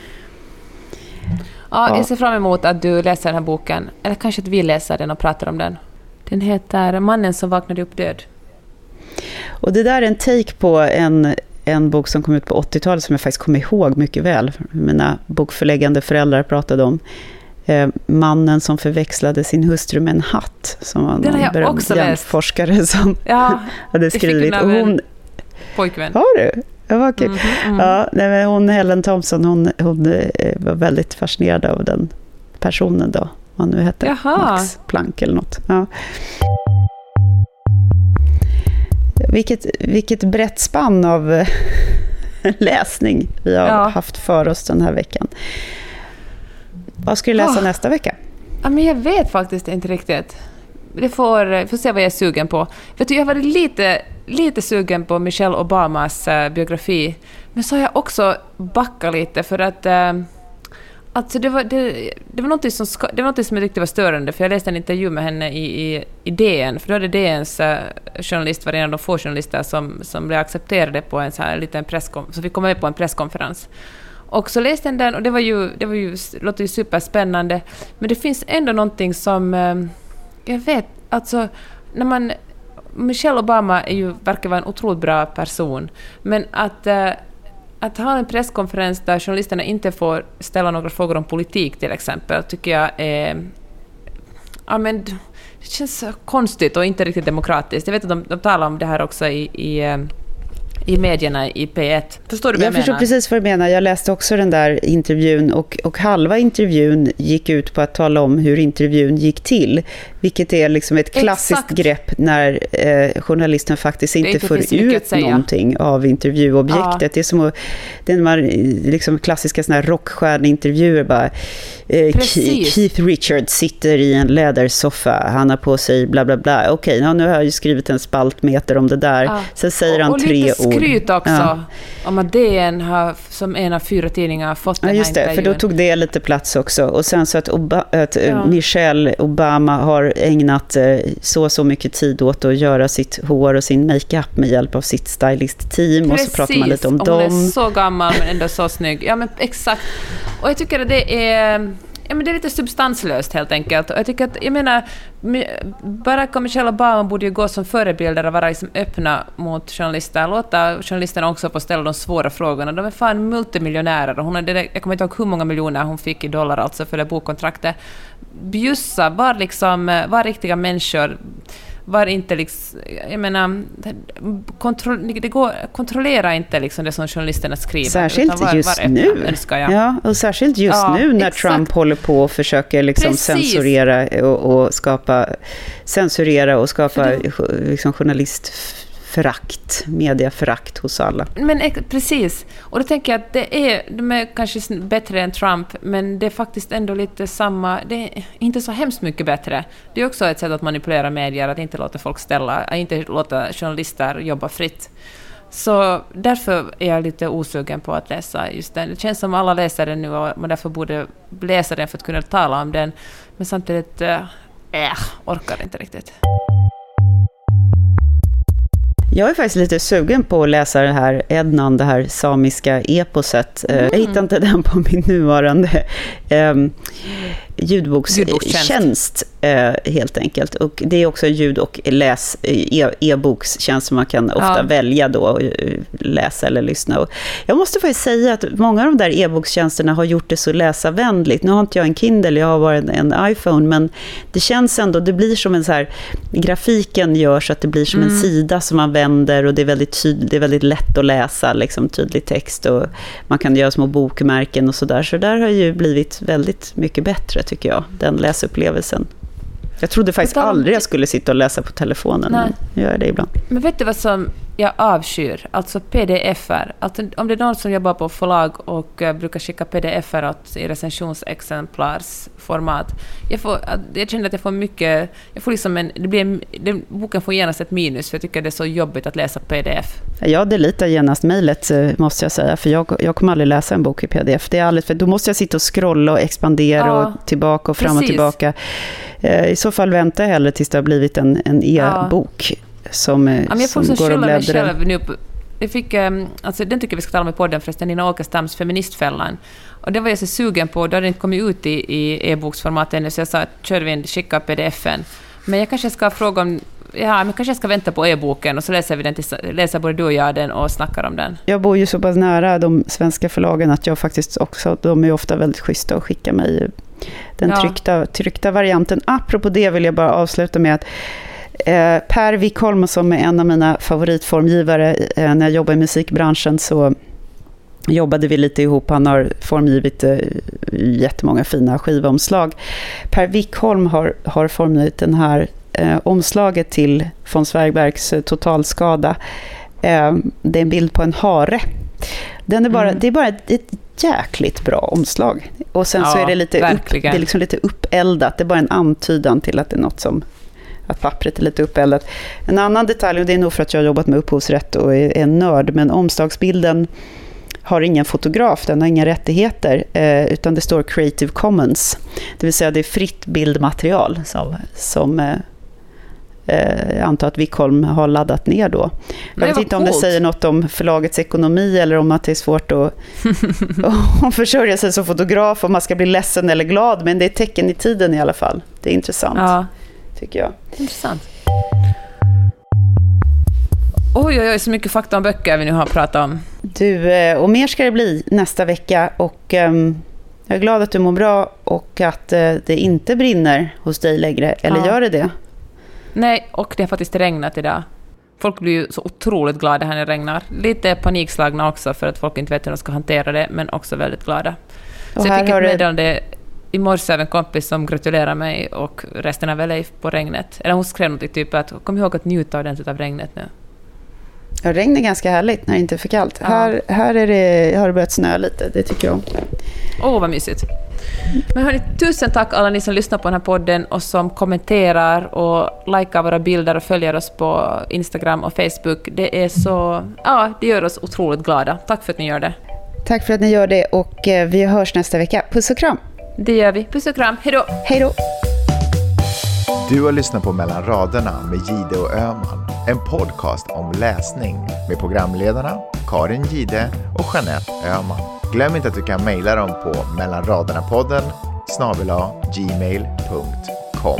Ja, jag ser fram emot att du läser den här boken. Eller kanske att vi läser den och pratar om den. Den heter Mannen som vaknade upp död. Och det där är en take på en, en bok som kom ut på åttiotalet som jag faktiskt kommer ihåg mycket väl. Mina bokförläggande föräldrar pratade om. Eh, mannen som förväxlade sin hustru med en hatt. Som var den har jag också läst. Forskare som ja, hade skrivit. Och hon, pojkvän. Har du? Ja, vad kul. Mm, mm. Ja, nej, men hon, Helen Thompson, hon, hon var väldigt fascinerad av den personen då. Vad nu heter. Jaha. Max Planck eller något. Ja. Vilket, vilket brett spann av läsning vi har ja. haft för oss den här veckan. Vad ska du läsa oh. nästa vecka? Ja, men jag vet faktiskt inte riktigt. Det får, får se vad jag är sugen på. Vet du, jag var lite, lite sugen på Michelle Obamas uh, biografi. Men så har jag också backat lite för att uh, alltså det var, det, det var något som, ska, det var något som jag tyckte var störande. För jag läste en intervju med henne i, i, i D N. För då hade D N:s uh, journalist var en av de få journalister som, som blev accepterade på en så här liten presskonferens. Så vi kom med på en presskonferens. Och så läste jag den och det var ju, det var ju, låter ju superspännande. Men det finns ändå någonting som... Uh, jag vet, alltså när man Michelle Obama är ju, verkar vara en otroligt bra person, men att, äh, att ha en presskonferens där journalisterna inte får ställa några frågor om politik till exempel, tycker jag är, ja men det känns så konstigt och inte riktigt demokratiskt. Jag vet att de, de talar om det här också i, i i medierna i P ett. Förstår du vad jag, jag menar? Jag förstår precis vad du menar. Jag läste också den där intervjun och, och halva intervjun gick ut på att tala om hur intervjun gick till. Vilket är liksom ett klassiskt Exakt. grepp när eh, journalisten faktiskt inte, inte får ut någonting av intervjuobjektet. Ja. Det är som att, det är man, liksom klassiska såna här rockstjärnintervjuer bara eh, Keith Richards sitter i en lädersoffa, han har på sig bla bla bla. Okej, ja, nu har jag ju skrivit en spaltmeter om det där. Ja. Sen säger han och, och tre ord. Skryt också ja. om att D N har som en av fyra tidningar fått den ja, just här det, intervjun. för då tog det lite plats också. Och sen så att, Oba, att ja. Michelle Obama har ägnat eh, så så mycket tid åt att göra sitt hår och sin makeup med hjälp av sitt stylist-team. Precis. Och så pratar man lite om och dem. Hon är så gammal men ändå så snygg. Ja, men exakt. Och jag tycker att det är... Ja, men det är lite substanslöst helt enkelt. Och jag tycker att, jag menar, Barack och Michelle Obama borde ju gå som förebilder och vara liksom öppna mot journalister. Låta journalisterna också få ställa de svåra frågorna. De är fan multimiljonärer. Och hon hade, jag kommer inte ihåg hur många miljoner hon fick i dollar alltså för det bokkontraktet. Bjussa, var liksom, var riktiga människor. Var inte liksom, jag menar, kontroll, det går, kontrollera inte liksom det som journalisterna skriver. Särskilt var, just var nu. Önskar jag. Ja, och särskilt just ja, nu när exakt. Trump håller på och försöker liksom censurera och, och skapa censurera och skapa det, liksom journalistförakt, mediaförakt hos alla. Men precis. Och då tänker jag att det är, de är kanske bättre än Trump, men det är faktiskt ändå lite samma, det är inte så hemskt mycket bättre. Det är också ett sätt att manipulera medier, att inte låta folk ställa, att inte låta journalister jobba fritt. Så därför är jag lite osugen på att läsa just den. Det känns som alla läser den nu och man därför borde läsa den för att kunna tala om den. Men samtidigt, äh, orkar inte riktigt. Jag är faktiskt lite sugen på att läsa det här Ednan, det här samiska eposet. Mm. Jag hittar inte den på min nuvarande eh, ljudbokstjänst eh, helt enkelt. Och det är också ljud- och läs e- e-bokstjänst som man kan ofta ja. välja då läsa eller lyssna. Och jag måste faktiskt säga att många av de där e-bokstjänsterna har gjort det så läsavänligt. Nu har inte jag en Kindle, jag har bara en, en iPhone, men det känns ändå, det blir som en så här, grafiken gör så att det blir som mm. en sida som man vänder och det är väldigt tydligt, det är väldigt lätt att läsa, liksom tydlig text och man kan göra små bokmärken och sådär. Så där har ju blivit väldigt mycket bättre tycker jag, den läsupplevelsen. Jag trodde faktiskt aldrig jag skulle sitta och läsa på telefonen. Nej. Men jag gör det ibland. Men vet du vad som jag avskyr? Alltså P D F-er. Alltså, om det är någon som jobbar på förlag och uh, brukar skicka P D F-er åt, i recensionsexemplarsformat. Jag, får, jag känner att jag får mycket... Jag får liksom en, det blir en, den, boken får genast ett minus för jag tycker det är så jobbigt att läsa P D F. Jag deletar genast mejlet måste jag säga. För jag, jag kommer aldrig läsa en bok i P D F. Det är alldeles, för då måste jag sitta och scrolla och expandera ja, och tillbaka och fram precis. och tillbaka. I så fall väntar jag hellre tills det har blivit en, en e-bok ja. som, ja, men jag får som går och bläddrar. Nu på, jag fick, alltså, den tycker vi ska tala med podden förresten, Nina Åkestams Feministfällan. Och det var jag så sugen på, då hade den kommit ut i, i e-boksformat ännu, så jag sa att kör vi en skicka P D F-en. Men jag kanske ska fråga om, ja, men kanske jag ska vänta på e-boken och så läser vi den till, läser både du och jag den och snackar om den. Jag bor ju så pass nära de svenska förlagen att jag faktiskt också, de är ofta väldigt schyssta och skickar mig den ja. tryckta, tryckta varianten. Apropå det vill jag bara avsluta med att eh, Per Wickholm, som är en av mina favoritformgivare eh, när jag jobbar i musikbranschen, så jobbade vi lite ihop. Han har formgivit eh, jättemånga fina skivomslag. Per Wickholm har, har formgivit den här eh, omslaget till von Sverbergs eh, Totalskada. Eh, det är en bild på en hare. Den är bara, mm. Det är bara ett, ett jäkligt bra omslag. Och sen ja, så är det lite, upp, det är liksom lite uppeldat. Det är bara en antydan till att det är något som, att pappret är lite uppeldat. En annan detalj, och det är nog för att jag har jobbat med upphovsrätt och är en nörd, men omslagsbilden har ingen fotograf, den har inga rättigheter, eh, utan det står Creative Commons. Det vill säga det är fritt bildmaterial som, som eh, jag antar att Wickholm har laddat ner då. Jag vet inte coolt. om det säger något om förlagets ekonomi eller om att det är svårt att, att försörja sig som fotograf, om man ska bli ledsen eller glad, men det är tecken i tiden i alla fall. Det är intressant, ja. tycker jag. Intressant. Oj, oj, oj, så mycket fakta om böcker vi nu har pratat om. Du, och mer ska det bli nästa vecka, och um, jag är glad att du mår bra och att uh, det inte brinner hos dig längre, eller ja. gör det det? Nej, och det har faktiskt regnat idag. Folk blir ju så otroligt glada när det regnar. Lite panikslagna också för att folk inte vet hur de ska hantera det, men också väldigt glada. Och så jag fick ett meddelande det... i morse av en kompis som gratulerar mig och resten av L A på regnet. Eller hon skrev något typ att kom ihåg att njuta ordentligt av regnet nu. Ja, regn är ganska härligt när det inte är för kallt. Ja. Här, här är det, har det börjat snö lite, det tycker jag. Åh, oh, vad mysigt. Men hörni, tusen tack alla ni som lyssnar på den här podden och som kommenterar och likar våra bilder och följer oss på Instagram och Facebook. Det är så, ja, det gör oss otroligt glada. Tack för att ni gör det. Tack för att ni gör det, och vi hörs nästa vecka. Puss och kram. Det gör vi. Puss och kram. Hej då. Hej då. Du har lyssnat på Mellan raderna med Gide och Öman. En podcast om läsning med programledarna Karin Gide och Jeanette Öman. Glöm inte att du kan mejla dem på mellanraderna-podden snabel-a gmail punkt com.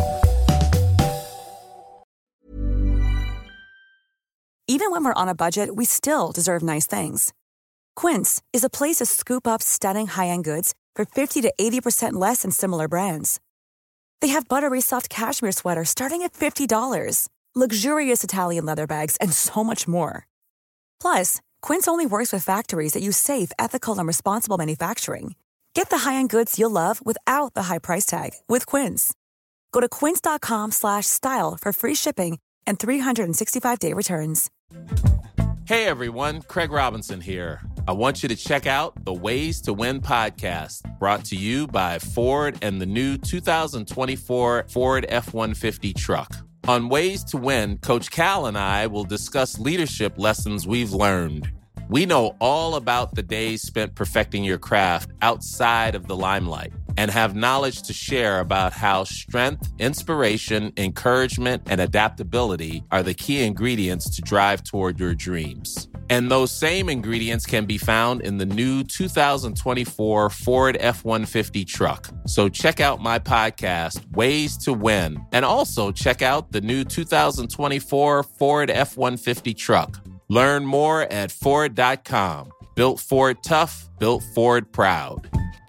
Even when we're on a budget, we still deserve nice things. Quince is a place to scoop up stunning high-end goods for fifty to eighty percent less than similar brands. They have buttery soft cashmere sweaters starting at fifty dollars, luxurious Italian leather bags, and so much more. Plus, Quince only works with factories that use safe, ethical, and responsible manufacturing. Get the high-end goods you'll love without the high price tag with Quince. Go to quince.com slash style for free shipping and three sixty-five day returns. Hey everyone, Craig Robinson here. I want you to check out the Ways to Win podcast, brought to you by Ford and the new two thousand twenty-four Ford F one fifty truck. On Ways to Win, Coach Cal and I will discuss leadership lessons we've learned. We know all about the days spent perfecting your craft outside of the limelight. and have knowledge to share about how strength, inspiration, encouragement, and adaptability are the key ingredients to drive toward your dreams. And those same ingredients can be found in the new two thousand twenty-four Ford F one fifty truck. So check out my podcast, Ways to Win, and also check out the new two thousand twenty-four Ford F one fifty truck. Learn more at Ford dot com. Built Ford tough, built Ford proud.